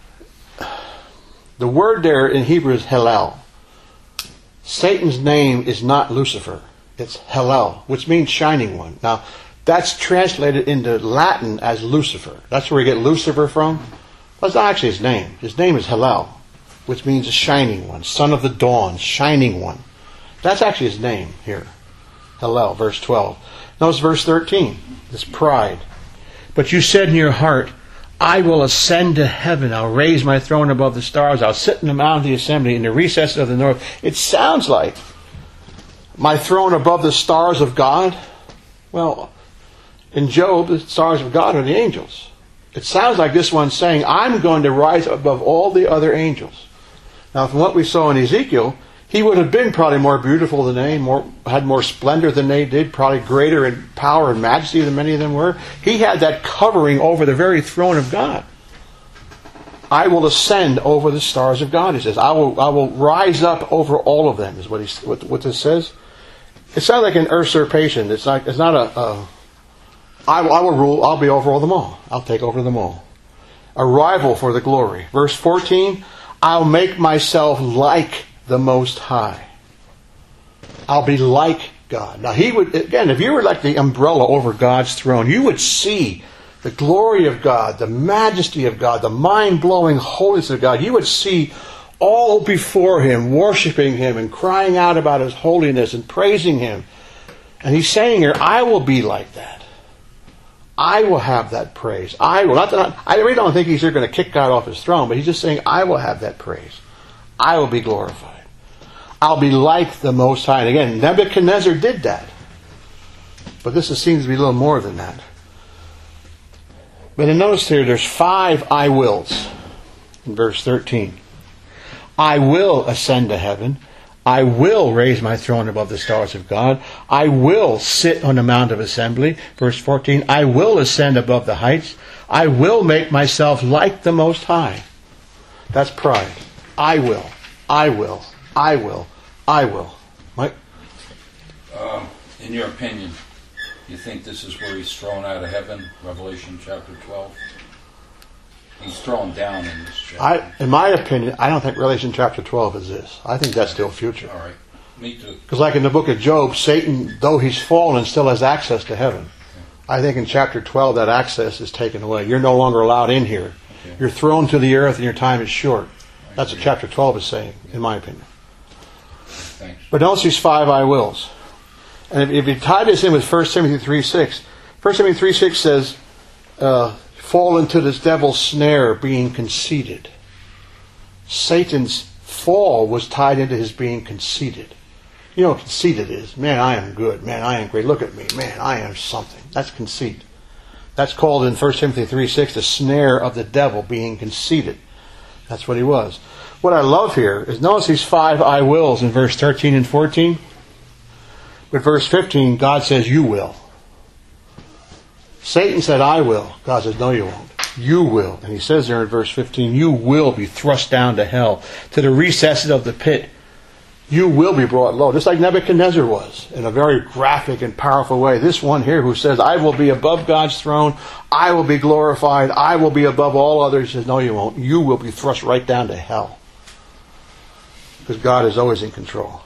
the word there in Hebrew is Hallel. Satan's name is not Lucifer. It's Hallel, which means shining one. Now, that's translated into Latin as Lucifer. That's where we get Lucifer from. That's not actually his name. His name is Hallel, which means a shining one, son of the dawn, shining one. That's actually his name here. Hallel, verse 12. Notice verse 13, this pride. But you said in your heart, I will ascend to heaven. I'll raise my throne above the stars. I'll sit in the mount of the assembly in the recesses of the north. It sounds like my throne above the stars of God. Well, in Job, the stars of God are the angels. It sounds like this one's saying, I'm going to rise above all the other angels. Now, from what we saw in Ezekiel, he would have been probably more beautiful than they, had more splendor than they did, probably greater in power and majesty than many of them were. He had that covering over the very throne of God. I will ascend over the stars of God, he says. I will rise up over all of them, is what this says. It sounds like an usurpation. It's not I will rule, I'll be over all them all. I'll take over them all. A rival for the glory. Verse 14, I'll make myself like the Most High. I'll be like God. Now he would, again, if you were like the umbrella over God's throne, you would see the glory of God, the majesty of God, the mind-blowing holiness of God. You would see all before Him, worshiping Him and crying out about His holiness and praising Him. And He's saying here, I will be like that. I will have that praise. I will. I really don't think He's going to kick God off His throne, but He's just saying, I will have that praise. I will be glorified. I'll be like the Most High. And again, Nebuchadnezzar did that. But this seems to be a little more than that. But then notice here, there's 5 I wills in verse 13. I will ascend to heaven. I will raise my throne above the stars of God. I will sit on the mount of assembly. Verse 14, I will ascend above the heights. I will make myself like the Most High. That's pride. I will. I will. I will. I will. Mike? In your opinion, you think this is where he's thrown out of heaven, Revelation chapter 12? He's thrown down in this chapter. In my opinion, I don't think Revelation chapter 12 is this. I think that's still future. All right. Me too. Because like in the book of Job, Satan, though he's fallen, still has access to heaven. Okay. I think in chapter 12 that access is taken away. You're no longer allowed in here. Okay. You're thrown to the earth and your time is short. That's what chapter 12 is saying, in my opinion. Thanks. But notice these 5 I wills. And if you tie this in with 1 Timothy 3:6, 1 Timothy 3:6 says, fall into this devil's snare, being conceited. Satan's fall was tied into his being conceited. You know what conceited is? Man, I am good. Man, I am great. Look at me. Man, I am something. That's conceit. That's called in 1 Timothy 3:6 the snare of the devil, being conceited. That's what he was. What I love here is notice these 5 I wills in verse 13 and 14. But verse 15, God says, you will. Satan said, I will. God says, no, you won't. You will. And he says there in verse 15, you will be thrust down to hell, to the recesses of the pit. You will be brought low, just like Nebuchadnezzar was, in a very graphic and powerful way. This one here who says, I will be above God's throne, I will be glorified, I will be above all others, says, no, you won't. You will be thrust right down to hell. Because God is always in control.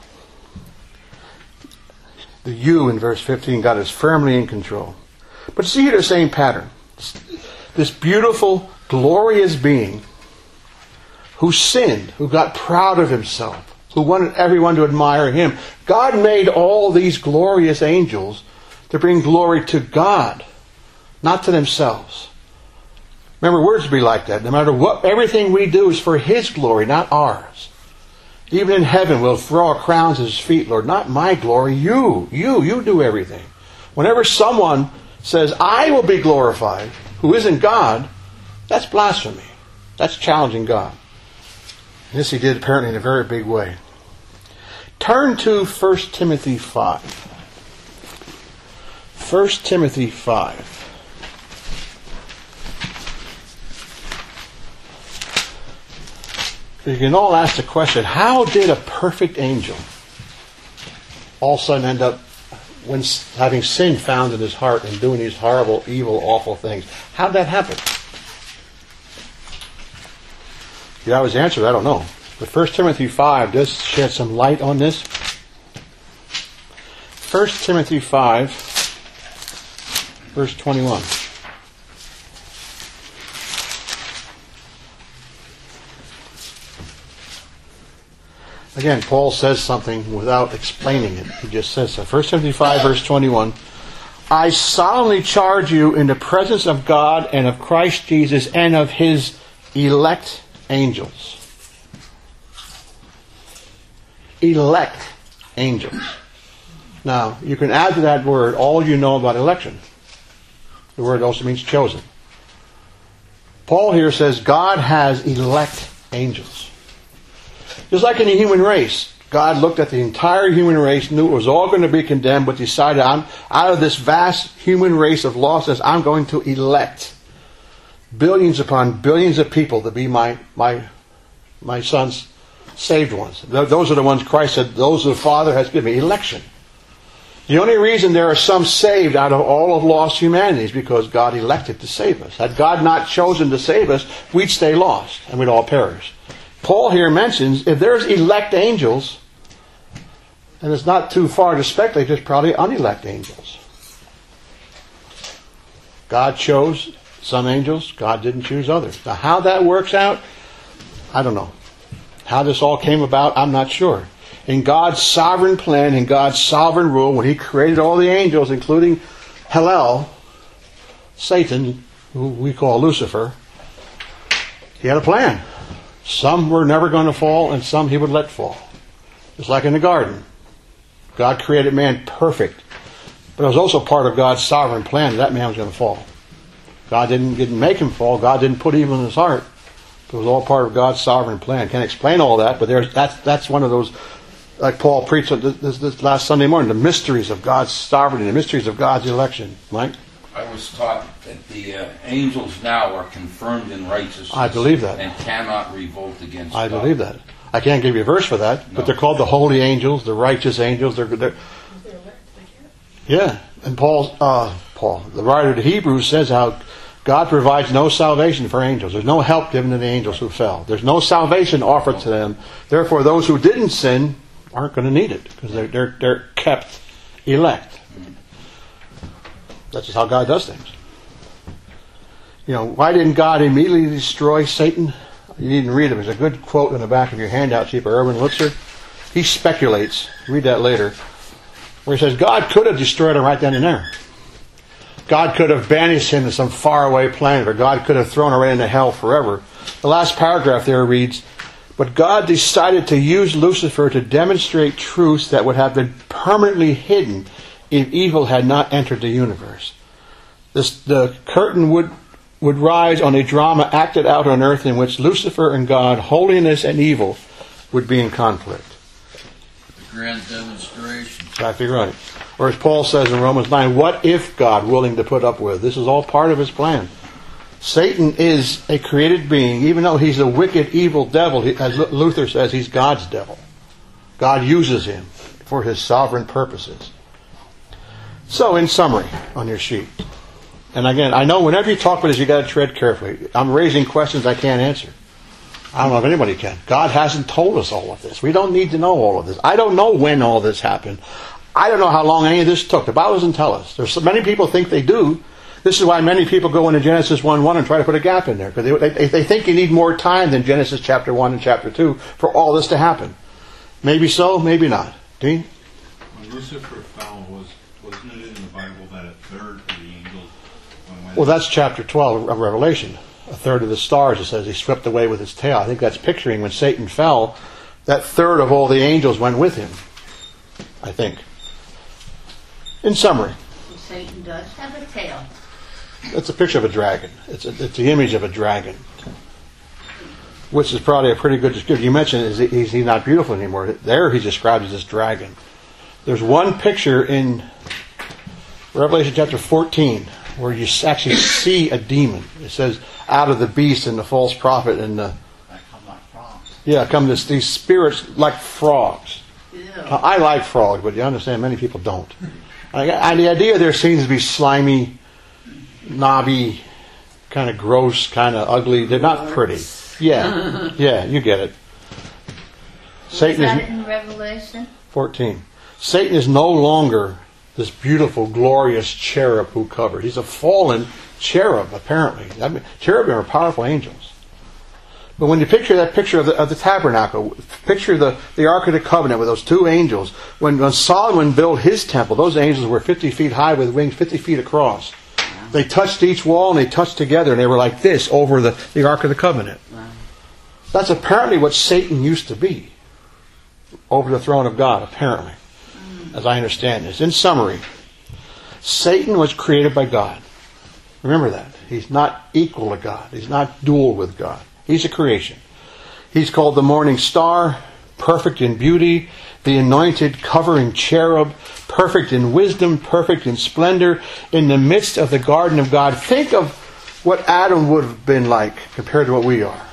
The you in verse 15, God is firmly in control. But see here the same pattern. This beautiful, glorious being who sinned, who got proud of himself, who wanted everyone to admire him. God made all these glorious angels to bring glory to God, not to themselves. Remember, we're to be like that. No matter what, everything we do is for His glory, not ours. Even in heaven, we'll throw our crowns at His feet. Lord, not my glory, you do everything. Whenever someone says, I will be glorified, who isn't God, that's blasphemy. That's challenging God. And this he did apparently in a very big way. Turn to 1 Timothy 5. 1 Timothy 5. You can all ask the question, how did a perfect angel all of a sudden end up when having sin found in his heart and doing these horrible, evil, awful things? How did that happen? You always answer, I don't know. But 1 Timothy 5 does shed some light on this. 1 Timothy 5, verse 21. Again, Paul says something without explaining it. He just says so. 1 Timothy 5, verse 21. I solemnly charge you in the presence of God and of Christ Jesus and of His elect angels. Elect angels. Now, you can add to that word all you know about election. The word also means chosen. Paul here says God has elect angels. Just like in the human race, God looked at the entire human race, knew it was all going to be condemned, but decided, out of this vast human race of lostness, I'm going to elect billions upon billions of people to be my son's saved ones. Those are the ones Christ said, those the Father has given me. Election. The only reason there are some saved out of all of lost humanity is because God elected to save us. Had God not chosen to save us, we'd stay lost and we'd all perish. Paul here mentions if there's elect angels, and it's not too far to speculate, there's probably unelect angels. God chose some angels, God didn't choose others. Now how that works out, I don't know. How this all came about, I'm not sure. In God's sovereign plan, in God's sovereign rule, when He created all the angels, including Hillel, Satan, who we call Lucifer, He had a plan. Some were never going to fall, and some He would let fall. Just like in the garden. God created man perfect. But it was also part of God's sovereign plan that man was going to fall. God didn't make him fall. God didn't put evil in his heart. It was all part of God's sovereign plan. Can't explain all that, but that's one of those, like Paul preached this last Sunday morning, the mysteries of God's sovereignty, the mysteries of God's election. Mike? I was taught that the angels now are confirmed in righteousness. I believe that. And cannot revolt against God. I believe that. I can't give you a verse for that, but they're called the holy angels, the righteous angels. Yeah, and the writer of the Hebrews says how God provides no salvation for angels. There's no help given to the angels who fell. There's no salvation offered to them. Therefore, those who didn't sin aren't going to need it because they're kept elect. That's just how God does things. You know, why didn't God immediately destroy Satan? You needn't read it. There's a good quote in the back of your handout sheet by Erwin Lutzer. He speculates, read that later, where he says God could have destroyed him right then and there. God could have banished him to some faraway planet, or God could have thrown him right into hell forever. The last paragraph there reads, but God decided to use Lucifer to demonstrate truths that would have been permanently hidden if evil had not entered the universe. The curtain would rise on a drama acted out on earth in which Lucifer and God, holiness and evil, would be in conflict. The grand demonstration. Exactly right. Or as Paul says in Romans 9, what if God willing to put up with? This is all part of His plan. Satan is a created being, even though he's a wicked, evil devil. As Luther says, he's God's devil. God uses him for His sovereign purposes. So, in summary, on your sheet. And again, I know whenever you talk about this, you got to tread carefully. I'm raising questions I can't answer. I don't know if anybody can. God hasn't told us all of this. We don't need to know all of this. I don't know when all this happened. I don't know how long any of this took. The Bible doesn't tell us. There's so many people think they do. This is why many people go into Genesis 1:1 and try to put a gap in there. Because they think you need more time than Genesis chapter 1 and chapter 2 for all this to happen. Maybe so, maybe not. Dean? When Lucifer fell, wasn't it in the Bible that a third of the angels went? Well, that's chapter 12 of Revelation. A third of the stars, it says, he swept away with his tail. I think that's picturing when Satan fell, that third of all the angels went with him. I think. In summary. Satan does have a tail. It's a picture of a dragon. It's the image of a dragon. Which is probably a pretty good description. You mentioned he's not beautiful anymore. There he's described as this dragon. There's one picture in Revelation chapter 14 where you actually see a demon. It says, out of the beast and the false prophet and the... They come like frogs. Yeah, come these spirits like frogs. Yeah. Now, I like frogs, but you understand many people don't. And the idea there seems to be slimy, knobby, kind of gross, kind of ugly. They're not pretty. Yeah, you get it. Satan Is that is in Revelation? 14. Satan is no longer this beautiful, glorious cherub who covered. He's a fallen cherub, apparently. I mean, cherubim are powerful angels. But when you picture that picture of the tabernacle, picture the Ark of the Covenant with those two angels. When Solomon built his temple, those angels were 50 feet high with wings 50 feet across. They touched each wall and they touched together and they were like this over the Ark of the Covenant. Wow. That's apparently what Satan used to be over the throne of God, apparently, as I understand this. In summary, Satan was created by God. Remember that. He's not equal to God. He's not dual with God. He's a creation. He's called the morning star, perfect in beauty, the anointed covering cherub, perfect in wisdom, perfect in splendor, in the midst of the garden of God. Think of what Adam would have been like compared to what we are.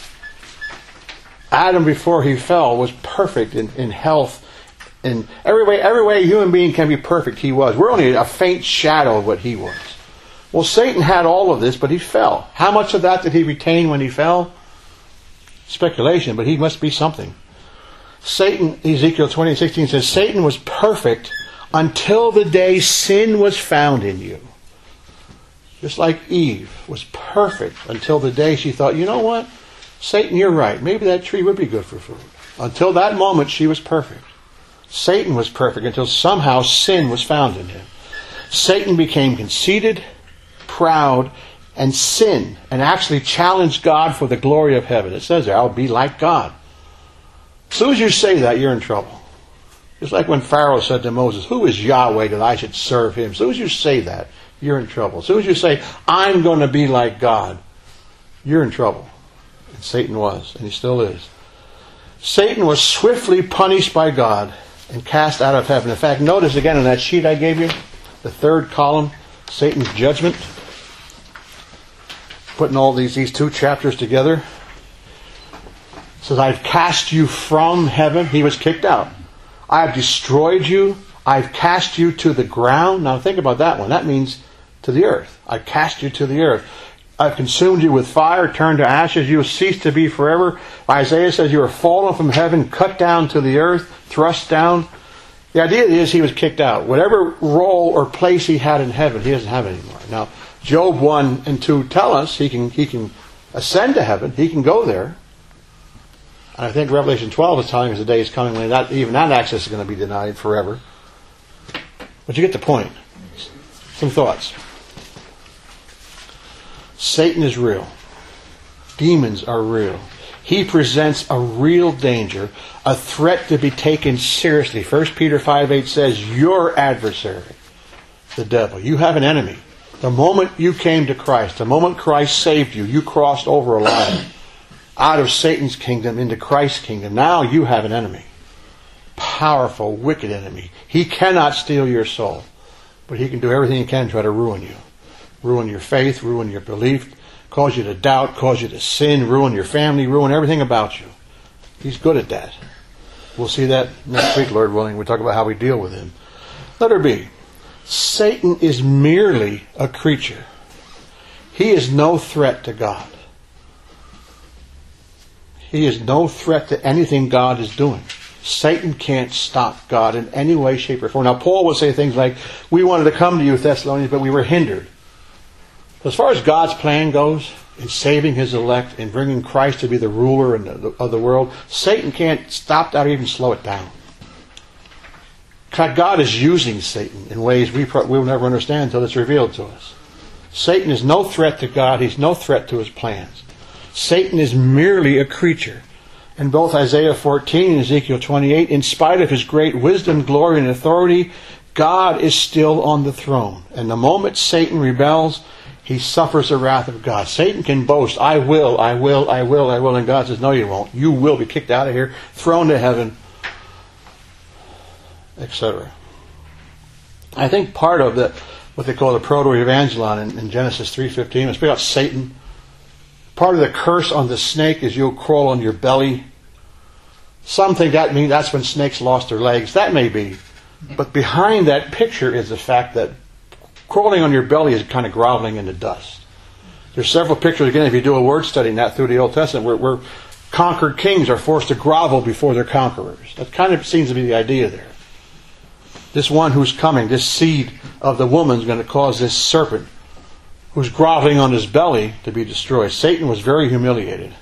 Adam, before he fell, was perfect in health. In every way a human being can be perfect, he was. We're only a faint shadow of what he was. Well, Satan had all of this, but he fell. How much of that did he retain when he fell? Speculation, but he must be something. Satan, Ezekiel 20:16 says, Satan was perfect until the day sin was found in you. Just like Eve was perfect until the day she thought, you know what? Satan, you're right. Maybe that tree would be good for food. Until that moment, she was perfect. Satan was perfect until somehow sin was found in him. Satan became conceited, proud, and sinned, and actually challenged God for the glory of heaven. It says there, I'll be like God. As soon as you say that, you're in trouble. Just like when Pharaoh said to Moses, who is Yahweh that I should serve him? As soon as you say that, you're in trouble. As soon as you say, I'm going to be like God, you're in trouble. And Satan was, and he still is. Satan was swiftly punished by God and cast out of heaven. In fact, notice again in that sheet I gave you, the third column, Satan's judgment. Putting all these two chapters together. It says, I've cast you from heaven. He was kicked out. I have destroyed you. I've cast you to the ground. Now think about that one. That means to the earth. I've cast you to the earth. I've consumed you with fire, turned to ashes. You have ceased to be forever. Isaiah says you are fallen from heaven, cut down to the earth, thrust down. The idea is he was kicked out. Whatever role or place he had in heaven, he doesn't have it anymore. Now, Job 1 and 2 tell us he can ascend to heaven. He can go there. And I think Revelation 12 is telling us the day is coming when even that access is going to be denied forever. But you get the point. Some thoughts. Satan is real. Demons are real. He presents a real danger, a threat to be taken seriously. 1 Peter 5:8 says, your adversary, the devil. You have an enemy. The moment you came to Christ, the moment Christ saved you, you crossed over a line out of Satan's kingdom into Christ's kingdom. Now you have an enemy. Powerful, wicked enemy. He cannot steal your soul, but he can do everything he can to try to ruin you. Ruin your faith, ruin your belief, cause you to doubt, cause you to sin, ruin your family, ruin everything about you. He's good at that. We'll see that next week, Lord willing. We'll talk about how we deal with him. Letter B. Satan is merely a creature. He is no threat to God. He is no threat to anything God is doing. Satan can't stop God in any way, shape, or form. Now, Paul would say things like, we wanted to come to you, Thessalonians, but we were hindered. As far as God's plan goes, in saving his elect, in bringing Christ to be the ruler of the world, Satan can't stop that or even slow it down. God is using Satan in ways we will never understand until it's revealed to us. Satan is no threat to God. He's no threat to his plans. Satan is merely a creature. In both Isaiah 14 and Ezekiel 28, in spite of his great wisdom, glory, and authority, God is still on the throne. And the moment Satan rebels, he suffers the wrath of God. Satan can boast, I will, and God says, no you won't. You will be kicked out of here, thrown to heaven, etc. I think part of what they call the proto-evangelon in Genesis 3:15, it's about Satan. Part of the curse on the snake is you'll crawl on your belly. Some think that means that's when snakes lost their legs. That may be. But behind that picture is the fact that crawling on your belly is kind of groveling in the dust. There's several pictures, again, if you do a word study in that through the Old Testament, where conquered kings are forced to grovel before their conquerors. That kind of seems to be the idea there. This one who's coming, this seed of the woman, is going to cause this serpent who's groveling on his belly to be destroyed. Satan was very humiliated.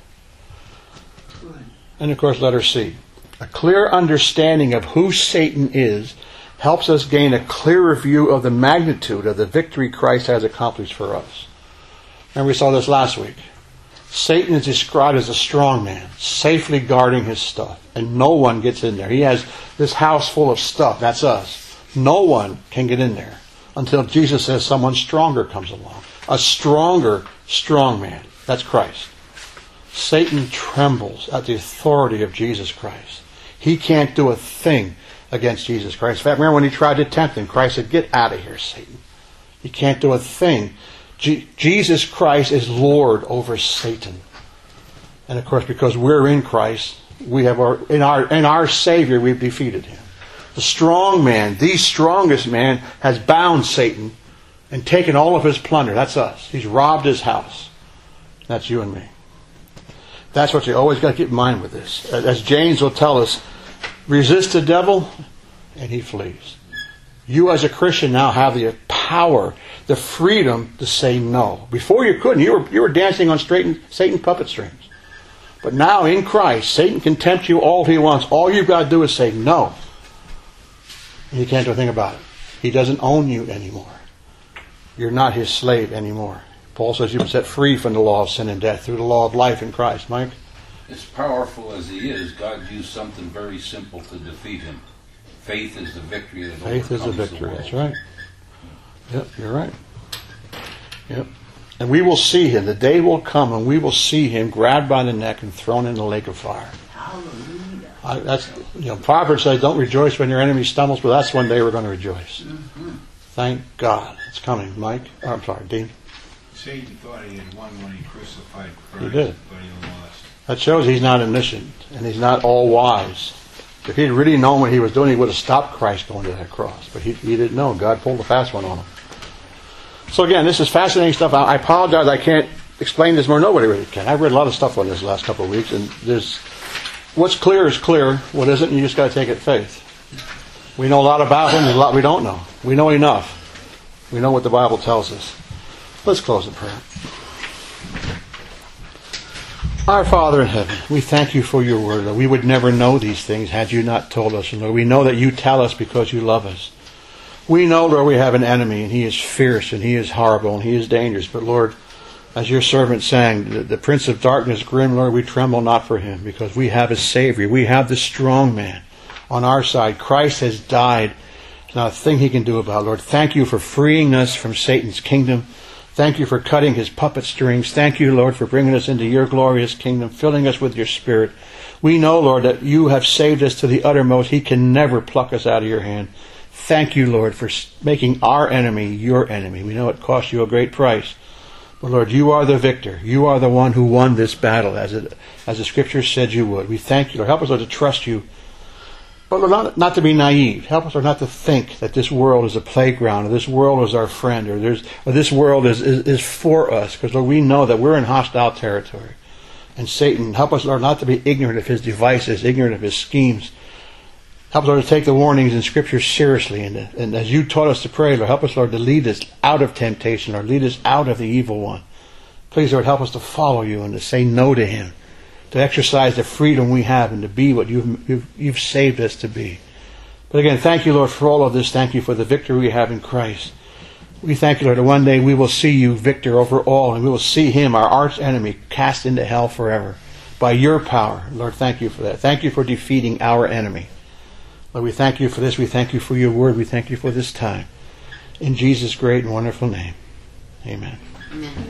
And of course, letter C. A clear understanding of who Satan is helps us gain a clearer view of the magnitude of the victory Christ has accomplished for us. And we saw this last week. Satan is described as a strong man, safely guarding his stuff. And no one gets in there. He has this house full of stuff. That's us. No one can get in there until Jesus says someone stronger comes along. A stronger, strong man. That's Christ. Satan trembles at the authority of Jesus Christ. He can't do a thing against Jesus Christ. In fact, remember when he tried to tempt him, Christ said, get out of here, Satan. He can't do a thing. Jesus Christ is Lord over Satan. And of course, because we're in Christ, we have in our Savior, we've defeated him. The strong man, the strongest man, has bound Satan and taken all of his plunder. That's us. He's robbed his house. That's you and me. That's what you always got to keep in mind with this. As James will tell us, resist the devil and he flees. You as a Christian now have the power, the freedom to say no. Before you couldn't. You were dancing on Satan puppet strings. But now in Christ, Satan can tempt you all he wants. All you've got to do is say no. And you can't do a thing about it. He doesn't own you anymore. You're not his slave anymore. Paul says you've been set free from the law of sin and death through the law of life in Christ. Mike? As powerful as he is, God used something very simple to defeat him. Faith is the victory that Faith is the overcomes the victory. world. That's right. Yep, you're right. Yep. And we will see him. The day will come and we will see him grabbed by the neck and thrown in the lake of fire. Hallelujah. Proverbs says, don't rejoice when your enemy stumbles, but that's one day we're going to rejoice. Thank God. It's coming. Mike? Oh, I'm sorry, Dean. Satan thought he had won when he crucified Christ, He did. but he lost. That shows he's not omniscient and he's not all wise. If he'd really known what he was doing, he would have stopped Christ going to that cross. But he didn't know. God pulled a fast one on him. So again, this is fascinating stuff. I apologize I can't explain this more. Nobody really can. I've read a lot of stuff on this the last couple of weeks, and there's what's clear is clear. What isn't, you just got to take it faith. We know a lot about him. There's a lot we don't know. We know enough. We know what the Bible tells us. Let's close in prayer. Our Father in heaven, we thank you for your word. Lord. We would never know these things had you not told us. And Lord, we know that you tell us because you love us. We know, Lord, we have an enemy, and he is fierce, and he is horrible, and he is dangerous. But Lord, as your servant sang, the prince of darkness, grim, Lord, we tremble not for him, because we have a Savior. We have the strong man on our side. Christ has died. There's not a thing he can do about it. Lord, thank you for freeing us from Satan's kingdom. Thank you for cutting his puppet strings. Thank you, Lord, for bringing us into your glorious kingdom, filling us with your Spirit. We know, Lord, that you have saved us to the uttermost. He can never pluck us out of your hand. Thank you, Lord, for making our enemy your enemy. We know it cost you a great price. But Lord, you are the victor. You are the one who won this battle, as the Scripture said you would. We thank you, Lord. Help us, Lord, to trust you. But Lord, not to be naive. Help us, Lord, not to think that this world is a playground, or this world is our friend, or this world is for us. Because, Lord, we know that we're in hostile territory. And Satan, help us, Lord, not to be ignorant of his devices, ignorant of his schemes. Help us, Lord, to take the warnings in Scripture seriously. And as you taught us to pray, Lord, help us, Lord, to lead us out of temptation, or lead us out of the evil one. Please, Lord, help us to follow you and to say no to him, to exercise the freedom we have and to be what you've saved us to be. But again, thank you, Lord, for all of this. Thank you for the victory we have in Christ. We thank you, Lord, that one day we will see you victor over all, and we will see him, our arch enemy, cast into hell forever by your power. Lord, thank you for that. Thank you for defeating our enemy. Lord, we thank you for this. We thank you for your word. We thank you for this time. In Jesus' great and wonderful name. Amen. Amen.